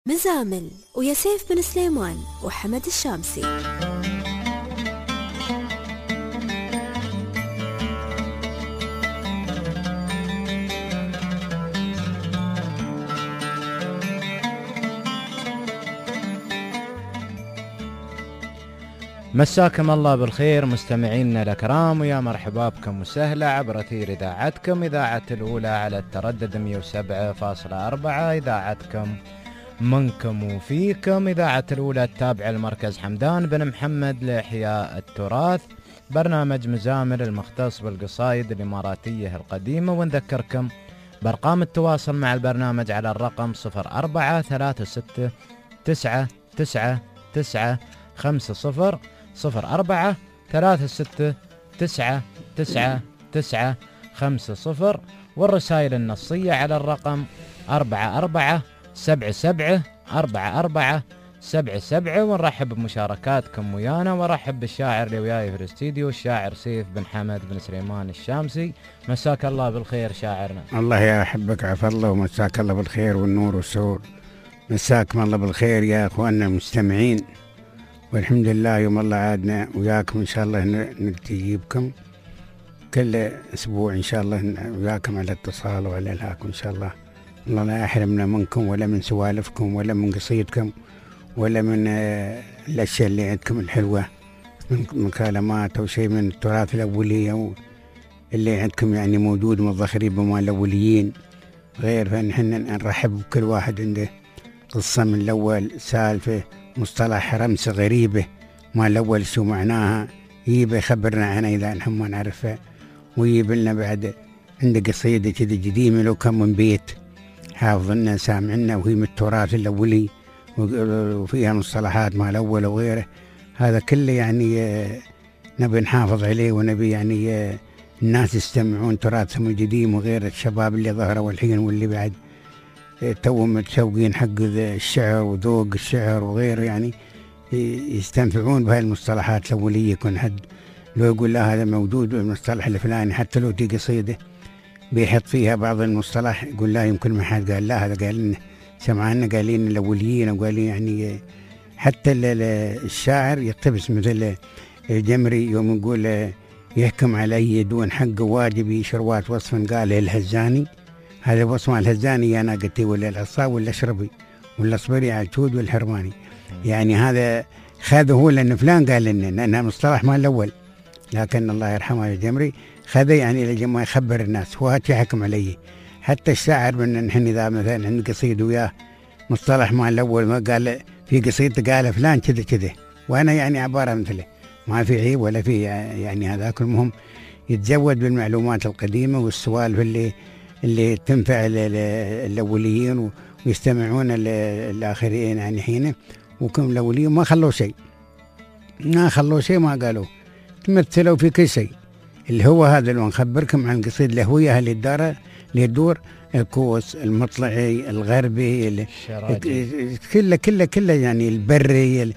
مزامل ويا سيف بن سليمان وحمد الشامسي. مساكم الله بالخير مستمعينا الأكرام، ويا مرحبا بكم وسهلا عبر أثير إذاعتكم إذاعة الأولى على التردد 107.4، إذاعتكم منكم وفيكم، إذاعة الأولى التابعة لمركز حمدان بن محمد لإحياء التراث، برنامج مزامل المختص بالقصائد الإماراتية القديمة. ونذكركم بأرقام التواصل مع البرنامج على الرقم 0436999950 0436999950، والرسائل النصية على الرقم 44774477. ونرحب بمشاركاتكم ويانا، ورحب بالشاعر اللي وياي في الاستديو الشاعر سيف بن حمد بن سليمان الشامسي. مساك الله بالخير شاعرنا. الله يا أحبك عفى الله، ومساك الله بالخير والنور والسرور. مساكم الله بالخير يا أخواننا المستمعين، والحمد لله يوم الله عادنا وياكم إن شاء الله نجيبكم كل أسبوع إن شاء الله وياكم على اتصال وعلى الهاكم إن شاء الله. الله لا يحرمنا منكم ولا من سوالفكم ولا من قصيدكم ولا من الأشياء اللي عندكم الحلوة من مكالمات أو شيء من التراث الأولية اللي عندكم، يعني موجود متذخرين بمال الأوليين غير. فنحن نرحب بكل واحد عنده قصة من الأول، سالفة، مصطلح، رمسة غريبة ما الأول شو معناها، يجيب يخبرنا عنها إذا نحن ما نعرفها، ويجيب لنا بعد عنده قصيدة كذا قديمة لو كم من بيت حافظنا سامعنا، وهي من التراث الأولي وفيها مصطلحات مع الأول وغيره. هذا كله يعني نبي نحافظ عليه، ونبي يعني الناس يستمعون تراثهم القديم، وغير الشباب اللي ظهروا الحين واللي بعد توهم متشوقين حق الشعر وذوق الشعر وغيره، يعني يستنفعون بهاي المصطلحات الأولية. يكون حد لو يقول لا هذا موجود بالمصطلح الفلاني، حتى لو تي قصيدة بيحط فيها بعض المصطلح يقول لا يمكن ما حد قال، لا هذا قال لنا سمعنا قالين الأوليين، وقال يعني حتى الشاعر يقتبس مثل الجمري يوم يقول يحكم علي دون حق واجبي شروات وصفا قال الهزاني. هذا وصف الهزاني يا ناقتي ولا العصا ولا اشربي ولا اصبري على الجود والحرماني، يعني هذا خذه هو لأن فلان قال لنا لأنها مصطلح مال الأول، لكن الله يرحمه الجمري خذه يعني لما يخبر الناس هو هاتي حكم عليه. حتى الشاعر من نحن إذا مثلا عند قصيد وياه مصطلح مال الأول ما قال في قصيدة قال فلان كذا كذا، وأنا يعني عبارة مثله، ما في عيب ولا في يعني هذاك. المهم يتزود بالمعلومات القديمة والسوالف اللي تنفع الأوليين ويستمعون الآخرين يعني حين، وكم الأوليين ما خلوا شيء، ما قالوا، تمثلوا في كل شيء. اللي هو هذا اللي نخبركم عن القصيد الهوية اللي يدور الكوس المطلعي الغربي كله يعني البري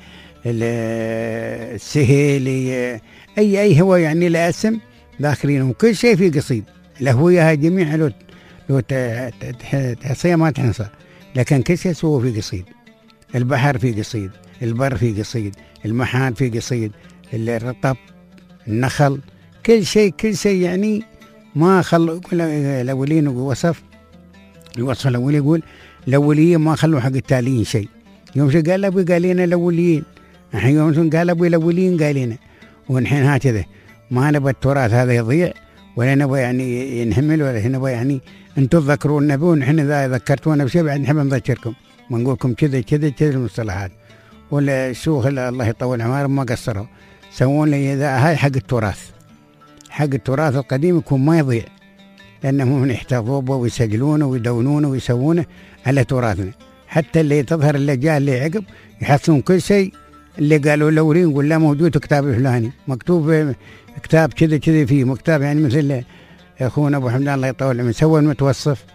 السهيلي أي هو يعني له اسم داخلينه، وكل شيء في قصيد. الهوية هاي جميع لو تحصيها ما تحصى، لكن كل شيء سووا في قصيد. البحر في قصيد، البر في قصيد، المحال في قصيد، الرطب، النخل، كل شيء يعني ما خلوا. الأولين الوصف الأولي يقول الأوليين ما خلوا حق التاليين شيء. يوم شو قال أبوي قال لنا الأوليين، الحين يوم شو قال أبوي الأوليين قال لنا، ونحن هكذا ما نبغى التراث هذا يضيع، ولا نبغى يعني ينهمل، ولا نبغى يعني أنتم تذكرون النبي، ونحن إذا ذكرتونا بشيء بعد نحب نذكركم ونقولكم كذا المصطلحات. ولا الشيوخ الله يطول عمرهم ما قصروا، سوون لي إذا هاي حق التراث القديم يكون ما يضيع، لأنهم يحتفظوا به ويسجلونه ويدونونه ويسوونه على تراثنا. حتى اللي تظهر اللجان اللي عقب يحصلون كل شيء اللي قالوا الأولين يقول لا موجود كتاب الفلاني، مكتوب كتاب كذا فيه مكتاب، يعني مثل أخونا أبو حمدان الله يطول عمره سوى المتوصف.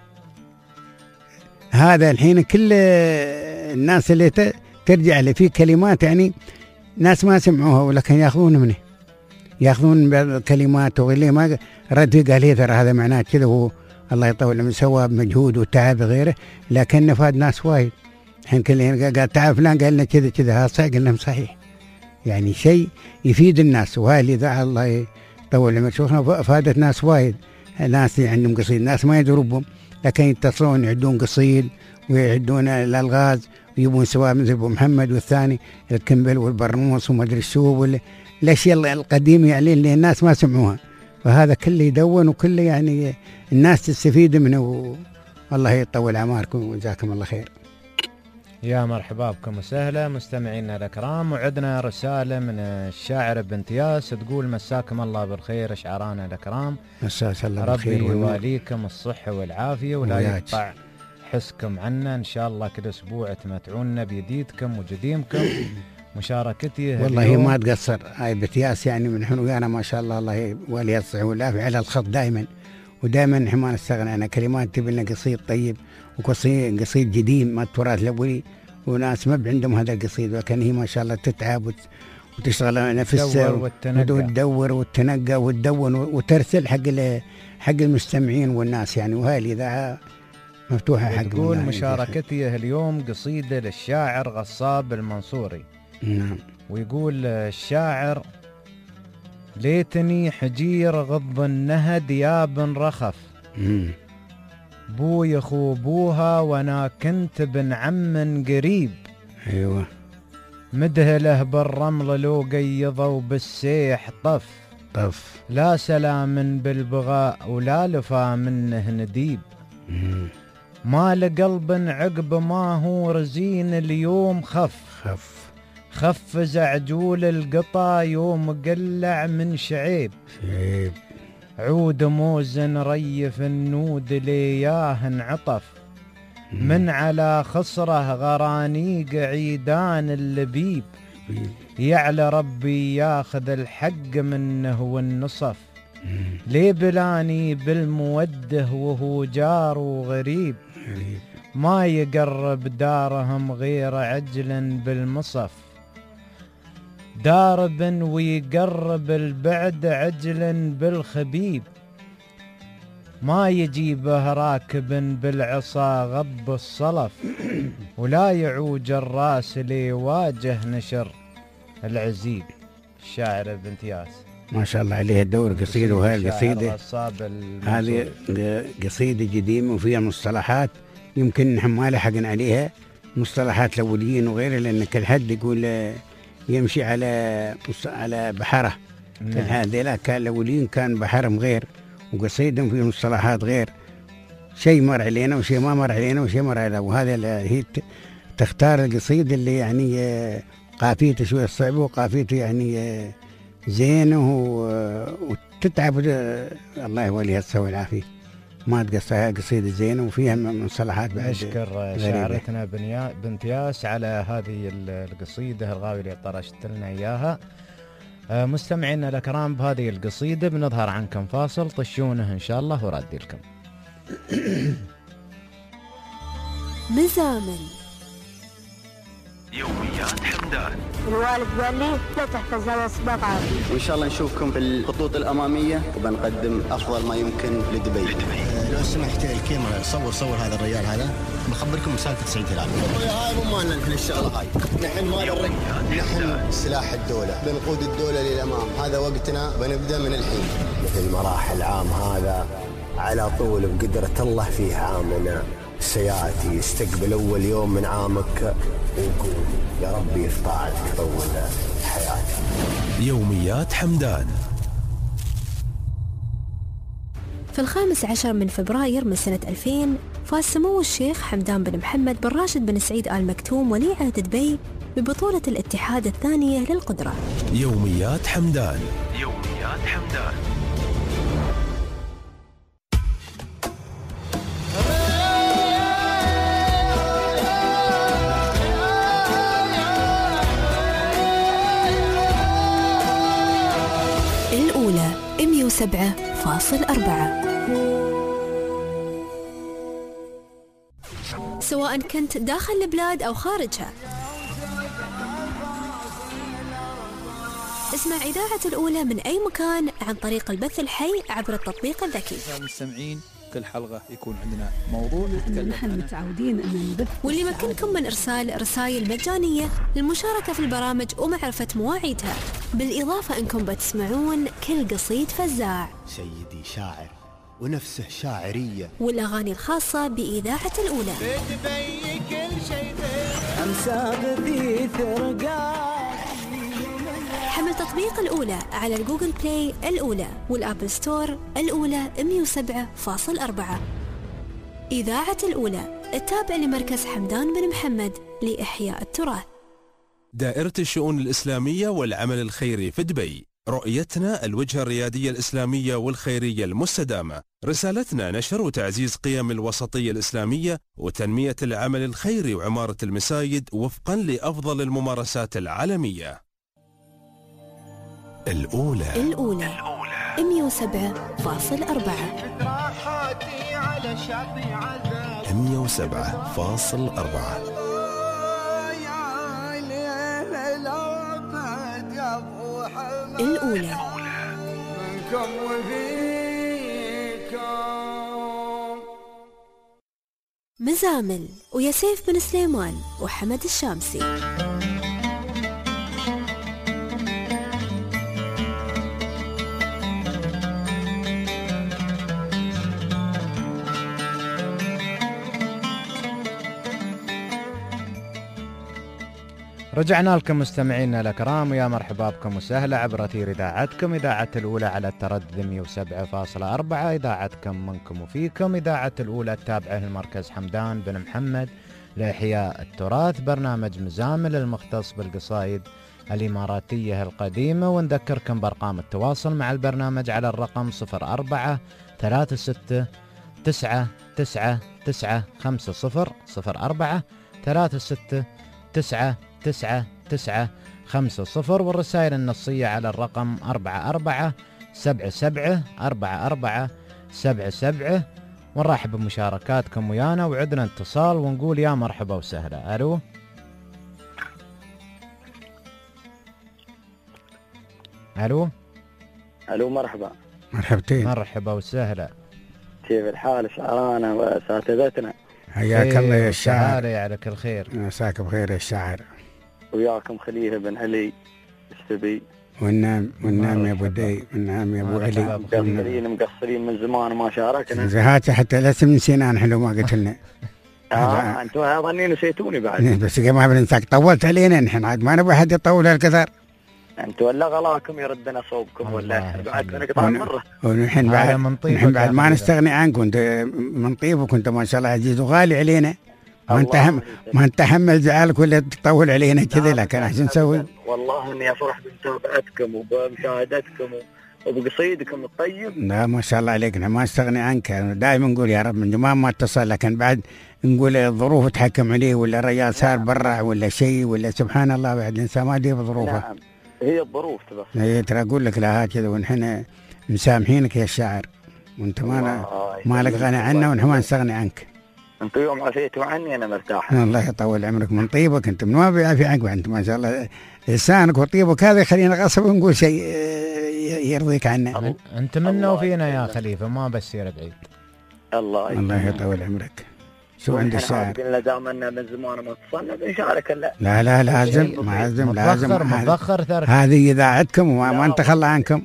هذا الحين كل الناس اللي ترجع له فيه كلمات يعني ناس ما سمعوها ولكن يأخذون منه، يأخذون كلمات، واللي ما رد قال ترى هذا معناه كذا، هو الله يطول عمره سوى بمجهود وتعب غيره، لكن فاد ناس وايد. الحين كلنا قال تعال فلان قال لنا كذا كذا، ها صحيح، قلنا صحيح، يعني شيء يفيد الناس. وهاي الإذاعة الله يطول عمرك، شوفنا فادت ناس وايد، ناس عندهم قصيد، ناس ما يدروا بهم لكن يتصلون يعدون قصيد ويعدون الألغاز ويبون، سواء مثل أبو محمد والثاني الكمبل والبرنوس وما أدري شو الأشياء القديمة يعني اللي الناس ما سمعوها، فهذا كله يدون وكله يعني الناس تستفيد منه. والله يطول عماركم وجزاكم الله خير. يا مرحبا بكم وسهلا مستمعينا الأكرام. وعدنا رسالة من الشاعر بنت ياس تقول: مساكم الله بالخير أشعرانا الأكرام، مساك الله بالخير، ربي يواليكم الصحة والعافية ولا يقطع حسكم عنا، إن شاء الله كل أسبوع تمتعونا بجديدكم وجديمكم. مشاركتي والله ما تقصر هاي بنت ياس، يعني من نحن ويانا ما شاء الله، الله يولي الصحة والعافية على الخط دائما، ودائما نحن ما نستغنى عن كلمات تبي لنا قصيد طيب وقصيد جديد ما التراث الأولي، وناس ما عندهم هذا القصيد، ولكن هي ما شاء الله تتعب وتشتغل نفسها وتدور وتنقى وتدون وترسل حق المستمعين والناس يعني. وهاي الإذاعة مفتوحة حق. تقول مشاركتي اليوم قصيدة للشاعر غصاب المنصوري. نعم. ويقول الشاعر: ليتني حجير غض النهد ياب رخف، بو يخو بوها وانا كنت بن عم قريب. ايوه. مدهله بالرمل لو قيضوا بالسيح طف، لا سلام بالبغاء ولا لفا منه نديب. ما لقلب عقب ما هو رزين اليوم خف زعجول القطا يوم قلع من شعيب. عود موزن ريف النود لياه انعطف، من على خصره غرانيق عيدان اللبيب. يعلى ربي ياخذ الحق منه والنصف، ليه بلاني بالموده وهو جار وغريب. ما يقرب دارهم غير عجل بالمصف، دارب ويقرب البعد عجل بالخبيب. ما يجيبه راكب بالعصا غب الصلف، ولا يعوج الراس ليواجه نشر العزيب. الشاعر بنت ياس ما شاء الله عليه الدور قصيدة. وهي القصيدة هذه قصيدة قديمة وفيها مصطلحات يمكن نحن ما لحقنا عليها، مصطلحات الأوليين وغيرها، لأن كل حد يقول يمشي على بحره. هذا كان الأولين كان بحرهم غير وقصيدهم فيه مصطلحات غير، شيء مر علينا وشيء ما مر علينا وشيء مر علينا. وهذا هي تختار القصيدة اللي يعني قافيته شوية صعبة وقافيته يعني زينه وتتعب. الله يوليها الصحة والعافية، ما تقصها قصيدة زينة وفيها مصطلحات بعد. نشكر شاعرتنا بنت ياس على هذه القصيدة الغاوية اللي طرشت لنا إياها. مستمعينا الأكرام، بهذه القصيدة بنظهر عنكم فاصل، طشونه إن شاء الله وردي لكم. مزامن يوميات حمدان. الوالد قال لي لا تحتاج هذا سباق عادي، وإن شاء الله نشوفكم في الخطوط الأمامية وبنقدم أفضل ما يمكن لدبي. لو سمحت الكاميرا صور هذا الرجال هذا، بخبركم سالفة سعيد هلال. هاي مو مالنا نحن الشغلة هاي، نحن ما نحن سلاح الدولة، بنقود الدولة للأمام، هذا وقتنا بنبدأ من الحين. مثل مراحل عام هذا على طول بقدرة الله فيه عامنا سياتي يستقبل أول يوم من عامك ويقول يا ربي في طاعتك طول حياتي. يوميات حمدان. في 15 من فبراير من سنة 2000 فاز سمو الشيخ حمدان بن محمد بن راشد بن سعيد آل مكتوم ولي عهد دبي ببطولة الاتحاد الثانية للقدرة. يوميات حمدان. يوميات حمدان. الأولى 107.4. سواء كنت داخل البلاد أو خارجها، اسمع إذاعة الأولى من أي مكان عن طريق البث الحي عبر التطبيق الذكي. المستمعين كل حلقة يكون عندنا موضوع نتكلم نحن متعودين أن نبث. واللي يمكنكم من إرسال رسائل مجانية للمشاركة في البرامج ومعرفة مواعيدها، بالإضافة أنكم بتسمعون كل قصيد فزاع، سيدي شاعر ونفسه شاعرية، والأغاني الخاصة بإذاعة الأولى. حمل تطبيق الأولى على الجوجل بلاي الأولى والأبل ستور الأولى 107.4. إذاعة الأولى التابع لمركز حمدان بن محمد لإحياء التراث. دائرة الشؤون الإسلامية والعمل الخيري في دبي. رؤيتنا الوجهة الريادية الإسلامية والخيرية المستدامة. رسالتنا نشر وتعزيز قيم الوسطية الإسلامية وتنمية العمل الخيري وعمارة المساجد وفقا لأفضل الممارسات العالمية. الأولى 107.4. 107.4. الأولى. مزامل وياسيف بن سليمان وحمد الشامسي. رجعنا لكم مستمعينا الأكرام، ويا مرحبا بكم وسهلا عبر أثير إذاعتكم، إذاعة الأولى على التردد 107.4، إذاعتكم منكم وفيكم، إذاعة الأولى التابعة للمركز حمدان بن محمد لإحياء التراث، برنامج مزامل المختص بالقصائد الإماراتية القديمة. ونذكركم بأرقام التواصل مع البرنامج على الرقم 0436999950 0436999950، والرسائل النصية على الرقم 44774477. ونرحب بمشاركاتكم ويانا، وعدنا اتصال ونقول يا مرحبا وسهلا. ألو ألو ألو مرحبا. مرحبتين. مرحبا وسهلا. كيف الحال شعرانا وأساتذتنا؟ حياك الله يا الشاعر. عليك الخير. مساك بخير يا الشاعر. وياكم خليفة بن علي السبي. والنعم يا ابو دي، والنعم يا ابو علي. مقصرين من زمان ما شاركنا. زهاتي حتى الاسم نسينا حلو ما قلت لنا. انتم ظنين نسيتوني بعد. بس ما بننساك، طولت علينا نحن، عاد ما نبغى حد يطول هالكثر. انتم ولا غلاكم يردنا صوبكم ولا بعد نقطع مره. ونحن بعد ما نستغني عنكم، انت من طيبك، انت ما شاء الله عزيز وغالي علينا. ما نتحمل زعلك ولا تطول علينا كذا، لكن عشان نسوي. والله اني افرح بمتابعتكم وبمشاهدتكم وبقصيدكم الطيب. لا ما شاء الله عليك، ما استغني عنك. دائما نقول يا رب من زمان ما اتصل، لكن بعد نقول الظروف تحكم عليه، ولا الرجال صار برا ولا شيء، ولا سبحان الله بعد الانسان ما يدري بظروفه. نعم هي الظروف تبقى. هي ترى اقول لك لا هكذا، ونحن مسامحينك يا الشاعر، وانت ما لك غنى عنا، ونحن ما نستغني عنك. انت يوم عافيتوا عني انا مرتاح. الله يطول عمرك، من طيبك انت، من ما بيعافي عنك انت ما شاء الله. لسانك وطيبك هذا يخلينا غصب نقول شيء يرضيك عنا. انت منا وفينا يا خليفه، ما بسير بعيد. الله يطول عمرك. شو عند الشاعر؟ قلنا دامنا من زمان ما اتصلنا بنشارك. لا لازم لازم متأخر هذه إذاعتكم وما نتخلى عنكم.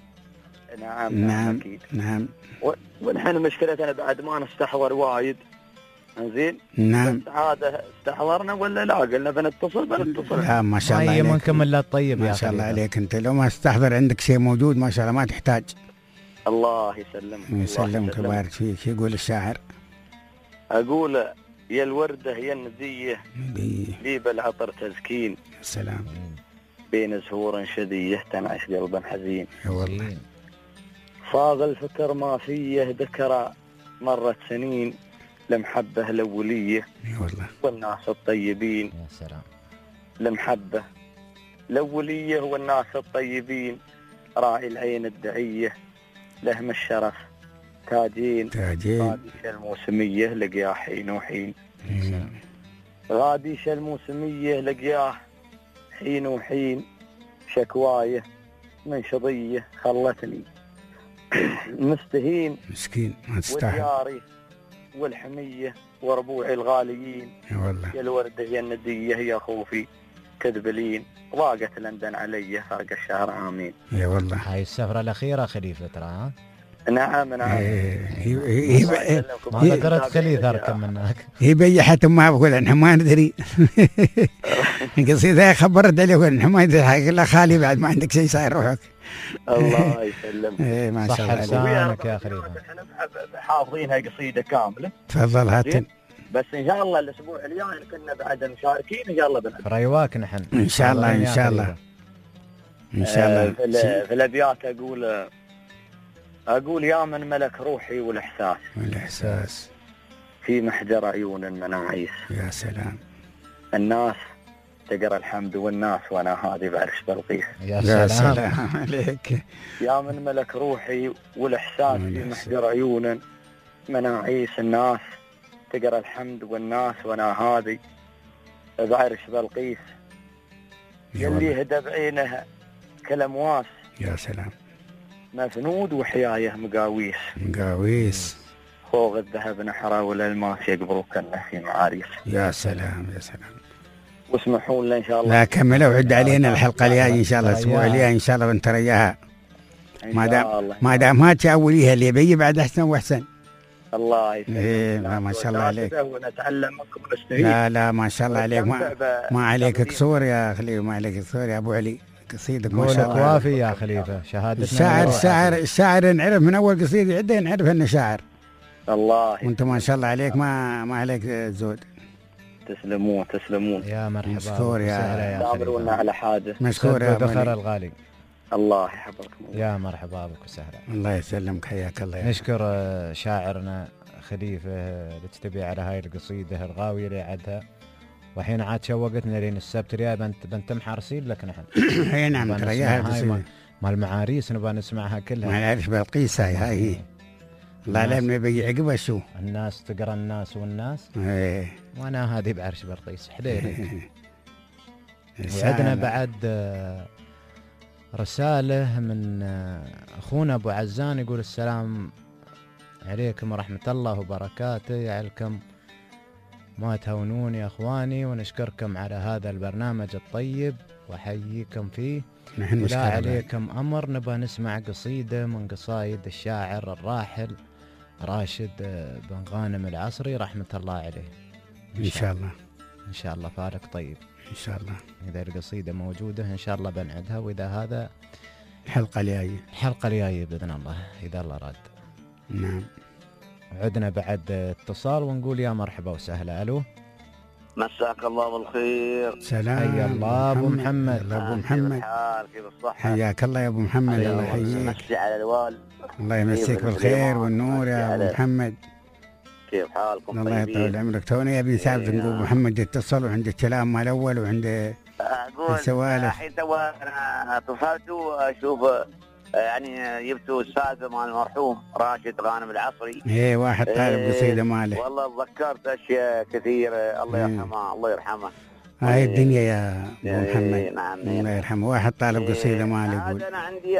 نعم أكيد. نعم. ونحن مشكلتنا بعد ما نستحضر وايد. انزين. نعم. عادة استحضرنا ولا لا؟ قلنا بنتصل. لا ما شاء الله عليك. منكم الا الطيب ما شاء الله عليك، انت لو ما استحضر عندك شيء موجود ما شاء الله ما تحتاج. الله يسلمك. يسلمك ويبارك فيك. شو يقول الشاعر؟ أقول يا الوردة يا الندية لي بالعطر تزكين. السلام. بين زهور شذية تنعش قلبا حزين. يا والله. فاض الفكر ما فيه ذكرى مرت سنين، لمحبة الأولية يا والله. والناس الطيبين. يا سلام. لمحبة الأولية والناس الطيبين، راعي العين الدعية لهم الشرف تاجين. غاديش الموسمية لقياه حين وحين. غاديش الموسمية لقياه حين وحين، شكوايه من شظية خلتني مستهين مسكين ما تستاهل ودياري والحمية وربوعي الغاليين والله يا الوردة يا الندية يا خوفي كذبلين ضاقت لندن علي فرق الشهر آمين. يا والله هاي السفرة الأخيرة خليفة ترى ها؟ نعم ما قدرت خليفة أركب منك. هي بيحت ما بقول إحنا ما ندري. قصيدة خبرت عليه يقول إحنا ما ندري لا خالي بعد ما عندك شيء صاير روحك. الله يسلمك. إيه ما شاء الله. صح لسانك يا خليفة. احنا حافظينها قصيدة كاملة. تفضل هاتن. بس إن شاء الله الأسبوع الجاي كنا بعد مشاركين إن شاء الله بنعد. ريواك نحن. إن شاء الله إن شاء الله. إن شاء الله. في الأبيات أقول يا من ملك روحي والإحساس في محجر عيون المناعيس. يا سلام. الناس تقرأ الحمد والناس وأنا هادي بعرش بلقيس. يا سلام عليك. يا من ملك روحي والإحساس في محجر عيون مناعيس. الناس تقرأ الحمد والناس وأنا هادي بعرش بلقيس. يلي هدى بعينها كالأمواس. يا سلام. مفنود وحيايه مقاويس فوق الذهب نحرة والألماس يقبروا كنا في معاريس. يا سلام يا سلام. واسمحوا لنا إن شاء الله. لا كملوا وعد علينا الحلقة الجاية إن شاء الله الأسبوع الجاي إن شاء الله بنترياها. ما دام ما تأوليها اللي بيجي بعد أحسن وأحسن. الله يسلمك. إيه ما شاء الله عليك. ونتعلم منكم ونستفيد. لا ما شاء الله عليك. ما عليك كسور يا خليل. ما عليك كسور يا أبو علي. قصيدك ما شاء الله. وافي يا خليفة. شهادتنا الشاعر نعرف من أول قصيدة عدة نعرف أنه شاعر. الله. وأنت ما شاء الله عليك ما عليك زود. تسلمون. يا مرحبا. مشكور يا دابرونا على حاجة. مشكور يا دخر الغالي. الله يحفظكم. يا مرحبا بك وسهلا. الله يسلمك حياك الله. نشكر شاعرنا خليفة اللي تتبع على هاي القصيدة الغاوية اللي عدها. وحين عاد شوقتنا لين السبت الجاي بنتم حارسين لك نحن. اي نعم ترياها مال المعاريس نبغى نسمعها كلها. ما نعرف بلقيس هاي الله لا نبي عقبه شو. الناس تقرا الناس والناس. ايه وانا هذه بعرش بلقيس حليلك. وعندنا بعد رسالة من اخونا ابو عزان يقول السلام عليكم ورحمة الله وبركاته. يعلكم ما تهونون يا اخواني ونشكركم على هذا البرنامج الطيب واحييكم فيه. لا عليكم امر نبغى نسمع قصيدة من قصايد الشاعر الراحل راشد بن غانم العصري رحمة الله عليه. ان شاء الله فارق طيب ان شاء الله. اذا القصيدة موجودة ان شاء الله بنعدها واذا هذا الحلقة الجاية باذن الله اذا الله راد. نعم. عدنا بعد اتصال ونقول يا مرحبا وسهلا. الو مساك الله بالخير. سلام. حيا الله ابو محمد. ابو محمد كيف الصحة؟ حياك الله يا ابو محمد. الله يحييك. مسي على الوالد. الله يمسيك بالخير والنور يا ابو محمد. كيف حالكم؟ الله يطول عمرك. توني ابي ثابت نقول ابو محمد يتصل وعنده الكلام مال الاول وعنده السوالف. الحين تو انا اتصلت واشوف يعني جبتوا السالفه مال المرحوم راشد غانم العصري. ايه واحد طالب قصيده ماله. والله تذكرت اشياء كثيره. الله يرحمه. الله يرحمه. هاي الدنيا يا ابو محمد. نعم. الله يرحمه. واحد طالب قصيده ماله يقول. انا عندي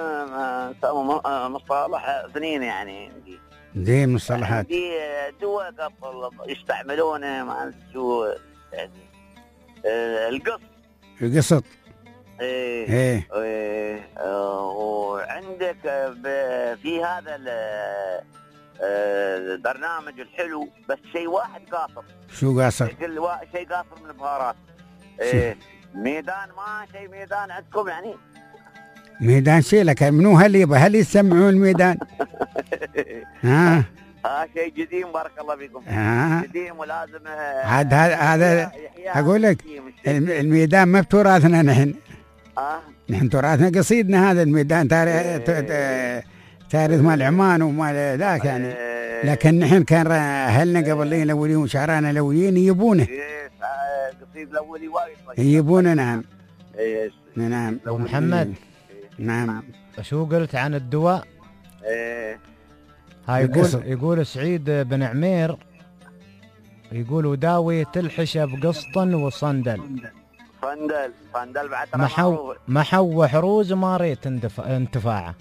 مصطلح سنين يعني عندي. زين مصطلحات. عندي دواء يستعملونه ما شو القسط. ايه وعندك في هذا البرنامج الحلو بس شيء واحد قاصر. شو قاصر؟ شيء قاصر من البهارات. ميدان ما شيء ميدان عندكم يعني؟ ميدان شيء لك منو هل يبغى هل يسمعون الميدان؟ شيء قديم بارك الله فيكم. قديم ولازم هذا اقول لك الميدان ما بتراثنا نحن. نحن تراثنا قصيدنا هذا الميدان تاريخ مال عمان ومال ذاك يعني. لكن نحن كان اهلنا قبلين الاولين وشعرانا الاولين يجيبونه. قصيد الاولي وايد يجيبونه. نعم. نعم. ابو محمد. نعم. شو قلت عن الدواء؟ هاي يقول سعيد بن عمير يقول وداوي تلحش بقسط وصندل. صندل بعد ترى معروف. محو حروز وما ريت انتفاعه.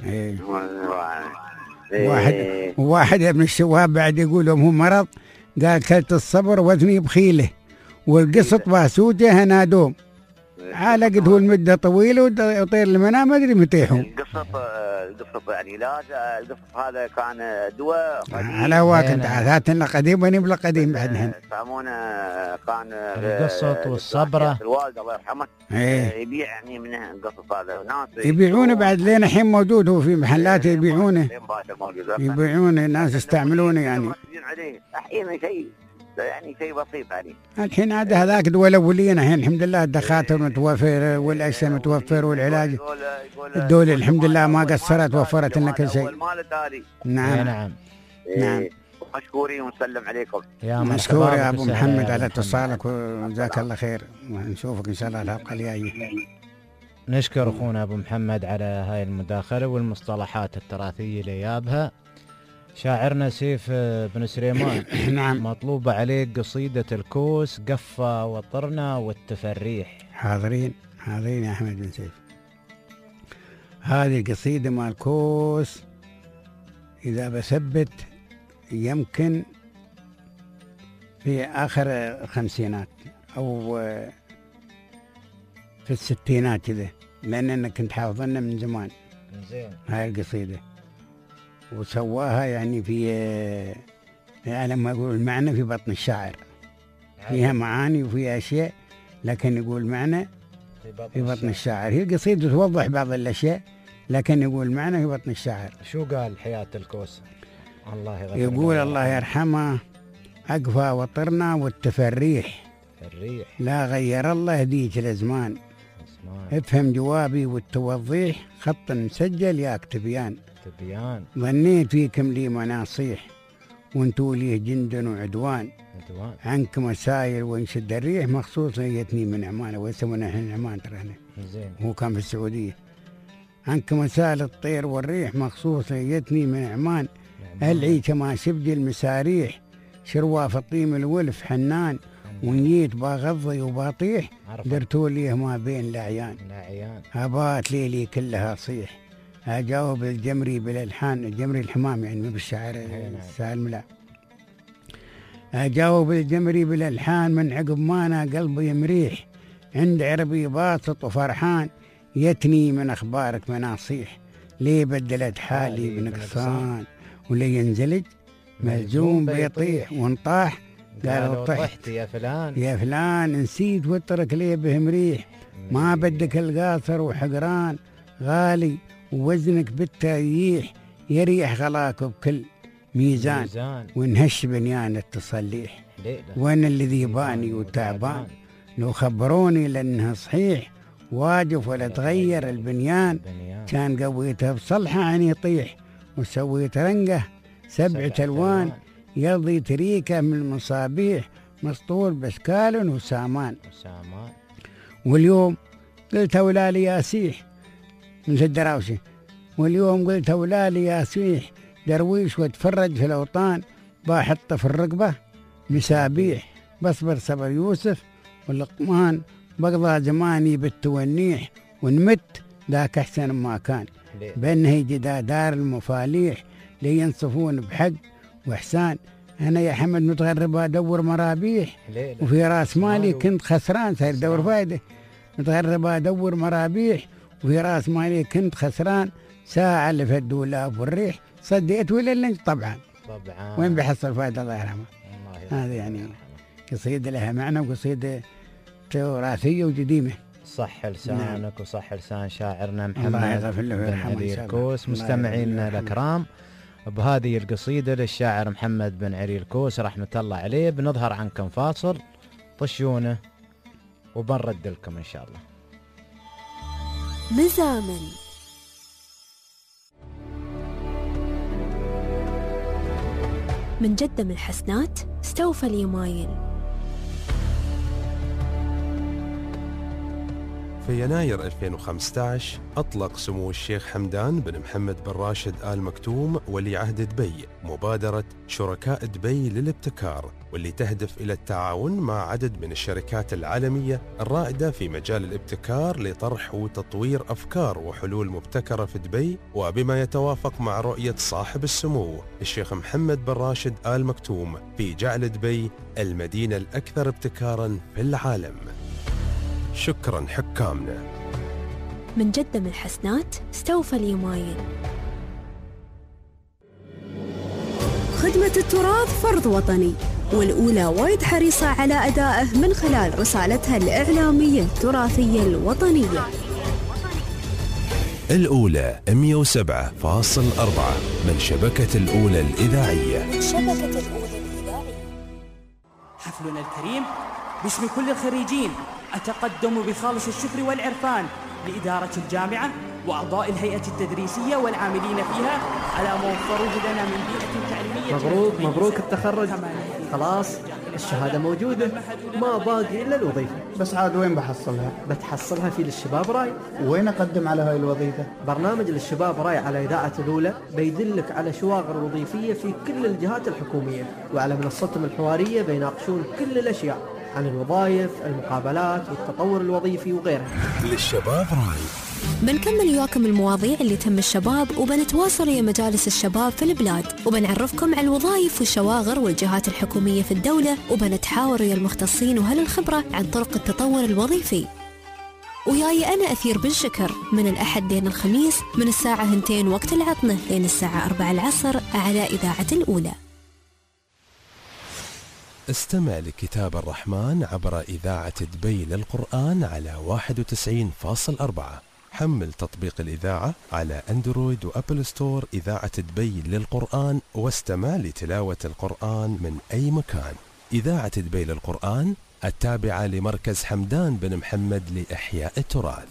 واحد من الشباب بعد يقول لهم هو مرض، قال كلت الصبر وزني بخيله والقسط باسوجه نادوم عالقت هو المدة طويلة وطير المنام ما أدري متى يحوم. القسط يعني لا القسط هذا كان دواء على هو كنت عاداتنا قديم ونبلا قديم بعدهم يسمونه كان القسط والصبرة. الوالد الله يرحمه يبيع يعني منه القسط هذا ناس يبيعونه بعد لين الحين موجود هو في محلات يبيعونه الناس يستعملونه يعني. أحيانا شيء يعني شيء بسيط يعني. الحين عاد هذاك دول أوليين الحين الحمد لله الدكاترة متوفر والأجسام متوفر والعلاج الدولة الحمد لله ما قصرت وفرت لنا كل شيء. نعم. مشكورين ونسلم عليكم. مشكور يا أبو محمد على اتصالك وجزاك الله خير ونشوفك إن شاء الله الحلقة الجاية. نشكر أخونا أبو محمد على هاي المداخلة والمصطلحات التراثية اللي جابها. شاعرنا سيف بن سليمان نعم مطلوبة عليك قصيدة الكوس قفة وطرنا والتفريح. حاضرين يا أحمد بن سيف. هذه القصيدة مال الكوس إذا بثبت يمكن في آخر الخمسينات أو في الستينات كذا، لأن أنا كنت حافظنا من زمان هاي القصيدة وسواها يعني في يعني لما يقول المعنى في بطن الشاعر فيها معاني وفيها أشياء لكن يقول معنى في بطن الشاعر. هي القصيدة توضح بعض الأشياء لكن يقول معنى في بطن الشاعر. شو قال حياة الكوس؟ الله يغفر يقول الله يرحمه أقفى وطرنا والتفريح لا غير الله ذيك الأزمان افهم جوابي والتوضيح خط مسجل ياك تبيان ظنيت فيكم لي مناصيح وانتو ليه جند وعدوان عنكم مسايل وانشد الريح مخصوصا يتني من عمان ويسمونه احنا عمان ترى هو كان في السعودية. عنكم مسائل الطير والريح مخصوصا يتني من عمان العي كما شبدي المساريح شروى فطيم الولف حنان ونيت باغضي وباطيح درتوا ليه ما بين الأعيان هبات ليلي كلها صيح أجاوب الجمري بالألحان الجمري الحمام يعني مو بالشاعر سالم لا أجاوب الجمري بالألحان من عقب مانا قلبي مريح عند عربي باسط وفرحان يتني من أخبارك مناصيح ليه بدلت حالي بنقصان ولي ينزلج ملزوم بيطيح ونطاح قالوا طحت يا فلان نسيت وترك ليه به مريح ما بدك القاصر وحقران غالي ووزنك بالتريح يريح غلاك بكل ميزان ونهش بنيان التصليح وين الذي باني وتعبان لو خبروني لأنها صحيح واجف ولا تغير البنيان كان قويته بصلحة عن يطيح وسويت رنقه 7 ألوان يرضي تريكه من المصابيح مسطور بشكال وسامان واليوم قلت أولالي ياسيح مثل الدراوشة واليوم قلت أولالي ياسيح درويش واتفرج في الأوطان باحطه في الرقبة مسابيح بصبر صبر يوسف واللقمان بقضى زماني بالتونيح ونمت ذاك أحسن ما كان بأنه جدا دار المفاليح لينصفون بحق وإحسان أنا يا حمد متغرب أدور مرابيح وفي راس مالي كنت خسران صار دور فايدة متغرب أدور مرابيح وفي راس مالي كنت خسران ساعة اللي في الدولاب والريح صديت ولا اللي طبعا وين بيحصل فايدة الله يرحمه. هذا يعني قصيدة لها معنى وقصيدة تراثية وقديمة. صح لسانك وصح لسان شاعرنا محمد بن علي الكوس. مستمعينا الأكرام بهذه القصيدة للشاعر محمد بن علي الكوس رحمة الله عليه بنظهر عنكم فاصل طشونه وبنرد لكم إن شاء الله. مزامن من جدة من الحسنات استوفى اليمايل. في يناير 2015 أطلق سمو الشيخ حمدان بن محمد بن راشد آل مكتوم ولي عهد دبي مبادرة شركاء دبي للابتكار واللي تهدف إلى التعاون مع عدد من الشركات العالمية الرائدة في مجال الابتكار لطرح وتطوير أفكار وحلول مبتكرة في دبي، وبما يتوافق مع رؤية صاحب السمو الشيخ محمد بن راشد آل مكتوم في جعل دبي المدينة الأكثر ابتكاراً في العالم. شكراً حكامنا. من جدة من الحسنات استوفى اليمايل. خدمة التراث فرض وطني، والأولى وايد حريصة على أدائه من خلال رسالتها الإعلامية التراثية الوطنية. الأولى 107.4 من شبكة الأولى الإذاعية. حفلنا الكريم باسم كل الخريجين أتقدم بخالص الشكر والعرفان لإدارة الجامعة وأعضاء الهيئة التدريسية والعاملين فيها على ما وفروه لنا من بيئة تعليمية. مبروك التخرج، خلاص الشهادة موجودة، ما باقي إلا الوظيفة. بس عاد وين بحصلها؟ بتحصلها في للشباب راي. وين أقدم على هاي الوظيفة؟ برنامج للشباب راي على إذاعة الأولى بيدلك على شواغر وظيفية في كل الجهات الحكومية، وعلى منصتهم الحوارية بيناقشون كل الأشياء عن الوظائف، المقابلات والتطور الوظيفي وغيرها. للشباب راي بنكمل وياكم المواضيع اللي تهم الشباب، وبنتواصل ويا مجالس الشباب في البلاد، وبنعرفكم على الوظائف والشواغر والجهات الحكومية في الدولة، وبنتحاور ويا المختصين وأهل الخبرة عن طرق التطور الوظيفي. وياي أنا أثير بن شكر من الأحد لين الخميس من الساعة 2 وقت العطنة لين الساعة 4 العصر على إذاعة الأولى. استمع لكتاب الرحمن عبر إذاعة دبي للقرآن على 91.4. حمل تطبيق الإذاعة على أندرويد وأبل ستور إذاعة دبي للقرآن، واستمع لتلاوة القرآن من أي مكان. إذاعة دبي للقرآن التابعة لمركز حمدان بن محمد لإحياء التراث.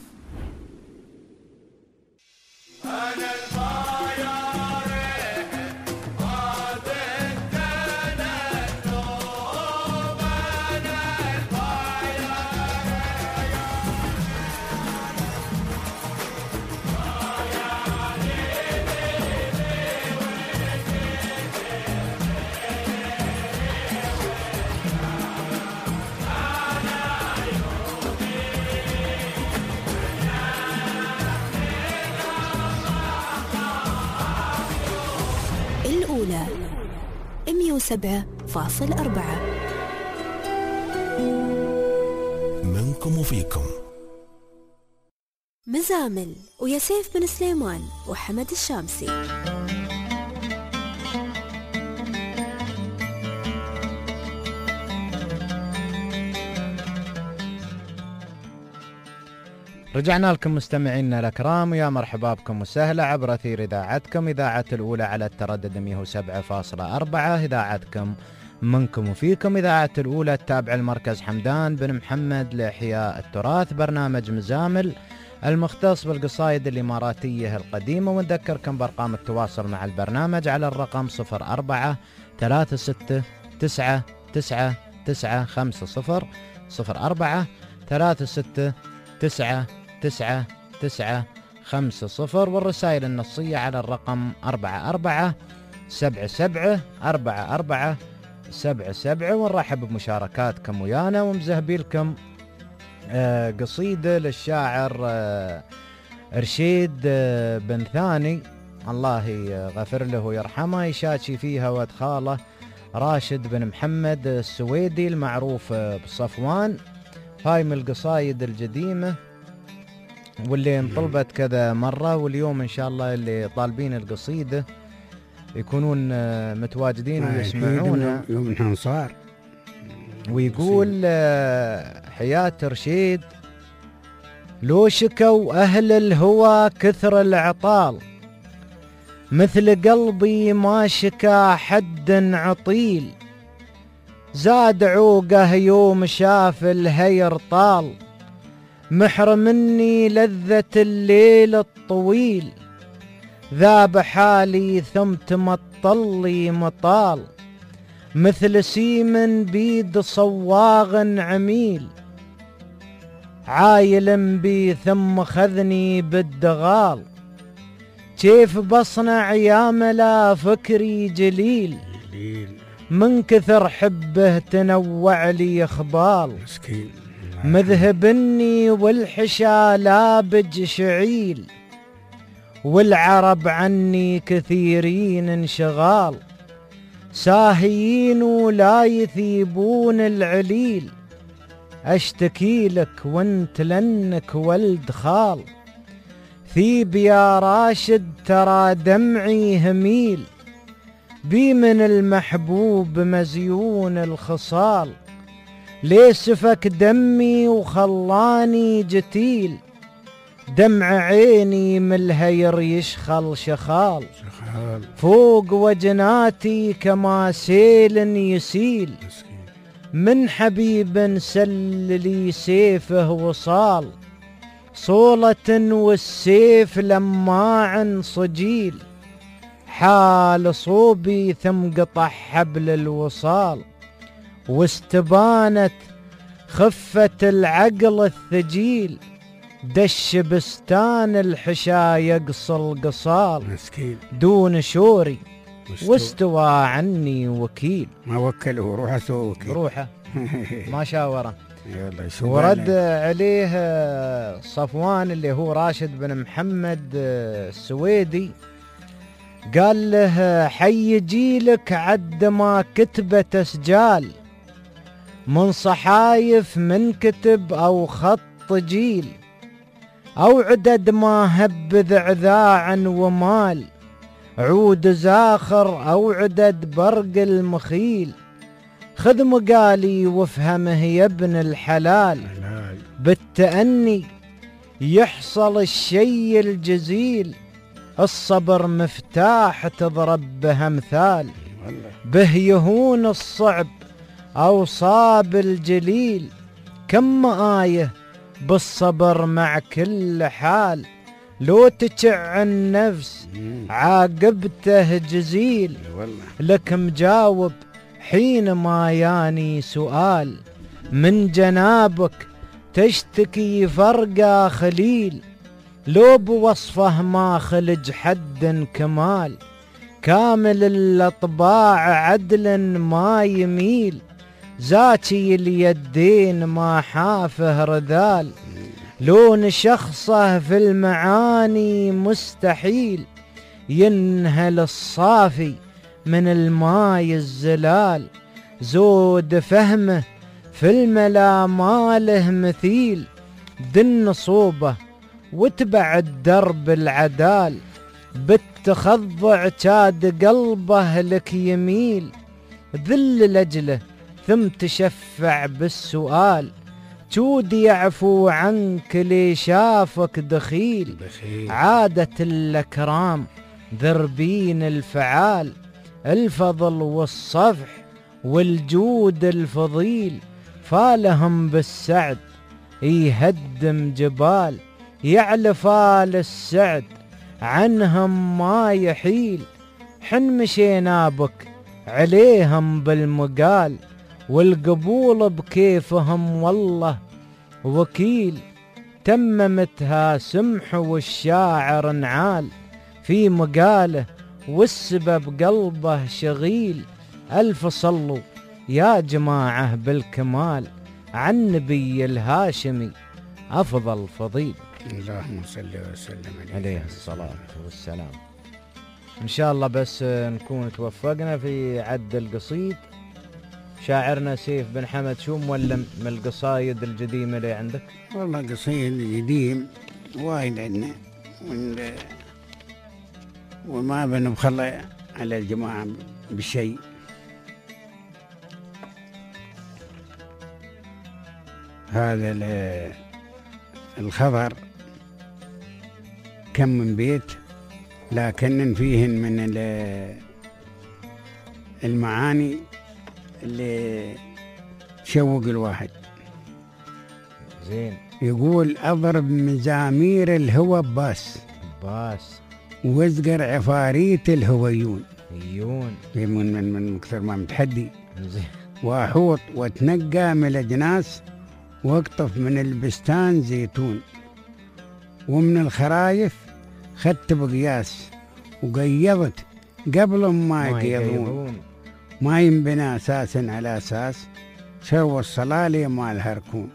الأولى 107.4 منكم وفيكم. مزامل ويا سيف بن سليمان وحمد الشامسي. رجعنا لكم مستمعينا الأكرام، ويا مرحبا بكم وسهلا عبر أثير إذاعتكم إذاعة الأولى على التردد 107.4. إذاعتكم منكم وفيكم، إذاعة الأولى التابعة لمركز حمدان بن محمد لإحياء التراث. برنامج مزامل المختص بالقصائد الإماراتية القديمة، ونذكركم بأرقام التواصل مع البرنامج على الرقم 0436999950 0436999950، والرسائل النصية على الرقم 44774477. ونرحب بمشاركاتكم ويانا، ومزهبيلكم قصيدة للشاعر رشيد بن ثاني الله يغفر له ويرحمه، يشاكي فيها ود خاله راشد بن محمد السويدي المعروف بصفوان. هاي من القصايد القديمة واللي انطلبت كذا مرة، واليوم إن شاء الله اللي طالبين القصيدة يكونون متواجدين ويسمعونها. يوم الانصار. ويقول حياة رشيد: لو شكوا أهل الهوى كثر العطال، مثل قلبي ما شكا حد عطيل، زاد عوقه يوم شاف الهير طال، محرمني لذة الليل الطويل، ذاب حالي ثم تمطلي مطال، مثل سيمن بيد صواغ عميل، عايل بي ثم خذني بالدغال، كيف بصنع يا ملا فكري جليل، من كثر حبه تنوع لي اخبال، مذهبني والحشا لابج شعيل، والعرب عني كثيرين انشغال، ساهيين ولا يثيبون العليل، اشتكي لك وانت لنك ولد خال، ثيب يا راشد ترى دمعي هميل، بي من المحبوب مزيون الخصال، ليه سفك دمي وخلاني جتيل، دمع عيني من الهير يشخل شخال، فوق وجناتي كما سيل يسيل، من حبيب سل لي سيفه وصال، صولة والسيف لماع صجيل، حال صوبي ثم قطع حبل الوصال، واستبانت خفة العقل الثجيل، دش بستان الحشا يقصل قصال، دون شوري واستوى عني وكيل. ما وكله روحه سوى وكيل، روحه ما شاوره. ورد عليه صفوان اللي هو راشد بن محمد السويدي، قال له حي جيلك عد ما كتبت اسجال، من صحايف من كتب او خط جيل، او عدد ما هبذ عذاعا ومال، عود زاخر او عدد برق المخيل، خذ مقالي وافهمه يا ابن الحلال، بالتأني يحصل الشي الجزيل، الصبر مفتاح تضرب به امثال، به يهون الصعب او صاب الجليل، كم آية بالصبر مع كل حال، لو تشع النفس عاقبته جزيل، لك مجاوب حينما ياني سؤال، من جنابك تشتكي فرقا خليل، لو بوصفه ما خلج حد كمال، كامل الأطباع عدل ما يميل، زاكي اليدين ما حافه رذال، لون شخصه في المعاني مستحيل، ينهل الصافي من الماي الزلال، زود فهمه في الملا ماله مثيل، دن صوبه واتبع الدرب العدال، بالتخضع كاد قلبه لك يميل، ذل لجله ثم تشفع بالسؤال، جود يعفو عنك لي شافك دخيل، عادة الأكرام ذربين الفعال، الفضل والصفح والجود الفضيل، فالهم بالسعد يهدم جبال، يعلف آل السعد عنهم ما يحيل، حن مشينا بك عليهم بالمقال، والقبول بكيفهم والله وكيل، تممتها سمح والشاعر نعال، في مقاله والسبب قلبه شغيل، ألف صلوا يا جماعة بالكمال، عن نبي الهاشمي أفضل فضيل، اللهم صل وسلم عليه الصلاة والسلام. إن شاء الله بس نكون توفقنا في عد القصيد. شاعرنا سيف بن حمد شو مولم من القصايد القديمة اللي عندك؟ والله قصيد قديم وايد عندنا، وما بنبخل على الجماعة بشيء. هذا الخبر كم من بيت، لكن فيهن من المعاني اللي تشوق الواحد. زين. يقول أضرب مزامير الهوى باس وازقر عفاريت الهويون من كثر ما متحدي، واحوط واتنقى من الأجناس، واقطف من البستان زيتون، ومن الخرايف خدت بقياس، وقيضت قبل ما يقيضون، ما ينبنى أساسا على أساس سوى الصلالة مالها ركون.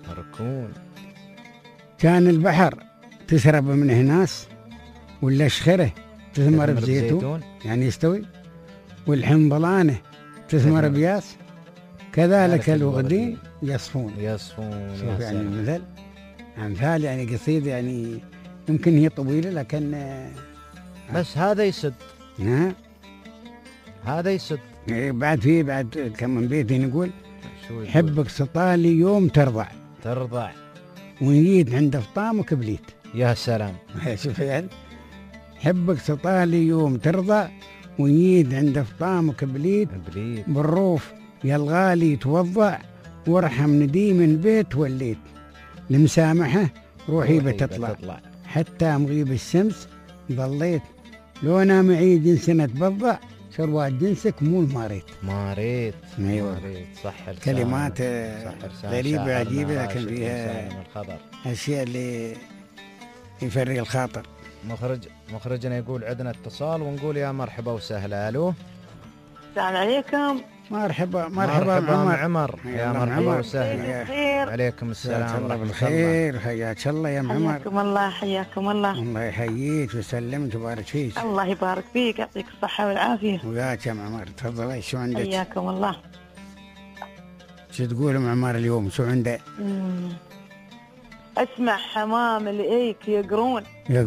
كان البحر تشرب منه ناس، ولا شخره تثمر بزيتون يعني يستوي، والحنظلانة تثمر بياس، كذلك الوغدين يصفون. شوف يعني المثل أمثال يعني قصيدة يعني يمكن هي طويلة لكن بس هذا يسد. نعم هذا يسد. بعد كم من بيتي نقول حبك سطالي يوم ترضع ونجيت عند فطامك بليت. يا سلام. شوف يعني حبك سطالي يوم ترضع ونجيت عند فطامك بليت بالروف يا الغالي توضع وارحم نديم البيت وليت لمسامحه روحي بتطلع حتى مغيب الشمس ظليت لو انا معي جنسنا تبضع شروات جنسك مو الماريت. ايوه صح. كلمات غريبة عجيبة لكن فيها أشياء اللي يفرق الخاطر. مخرجنا يقول عندنا اتصال ونقول يا مرحبا وسهلا. الو السلام عليكم. مرحبا عمر. يا مرحبا وسهلا. عليكم السلام الله بالخير. حياك الله يا عمر. حياكم الله. الله يحييك ويسلمك ويبارك فيك. الله يبارك فيك يعطيك الصحة والعافية. وياك يا عمر. تفضلي شو عندك؟ حياكم الله. شو تقول عمر اليوم شو عندك؟ اسمع حمام الايك يقرون.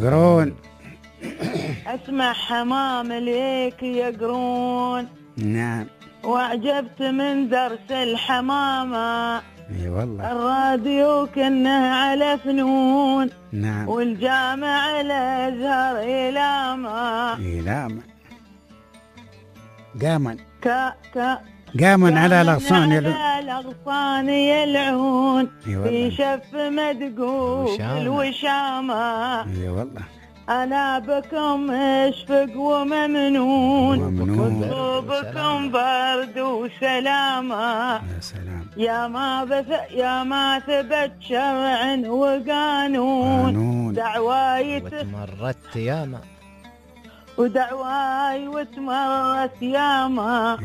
اسمع حمام الايك يقرون. نعم. واعجبت من درس الحمامة. اي والله. الراديو كنه على فنون. نعم. والجامع الازهر إلامة. قاما على الأغصان يلعون في شف مدقوق الوشامة. اي والله. أنا بكم مشفق وممنون وقلوبكم برد وسلامة. يا سلام. يا ما ثبت شرع وقانون دعواي وتمرت ياما ودعواي وتمرت ياما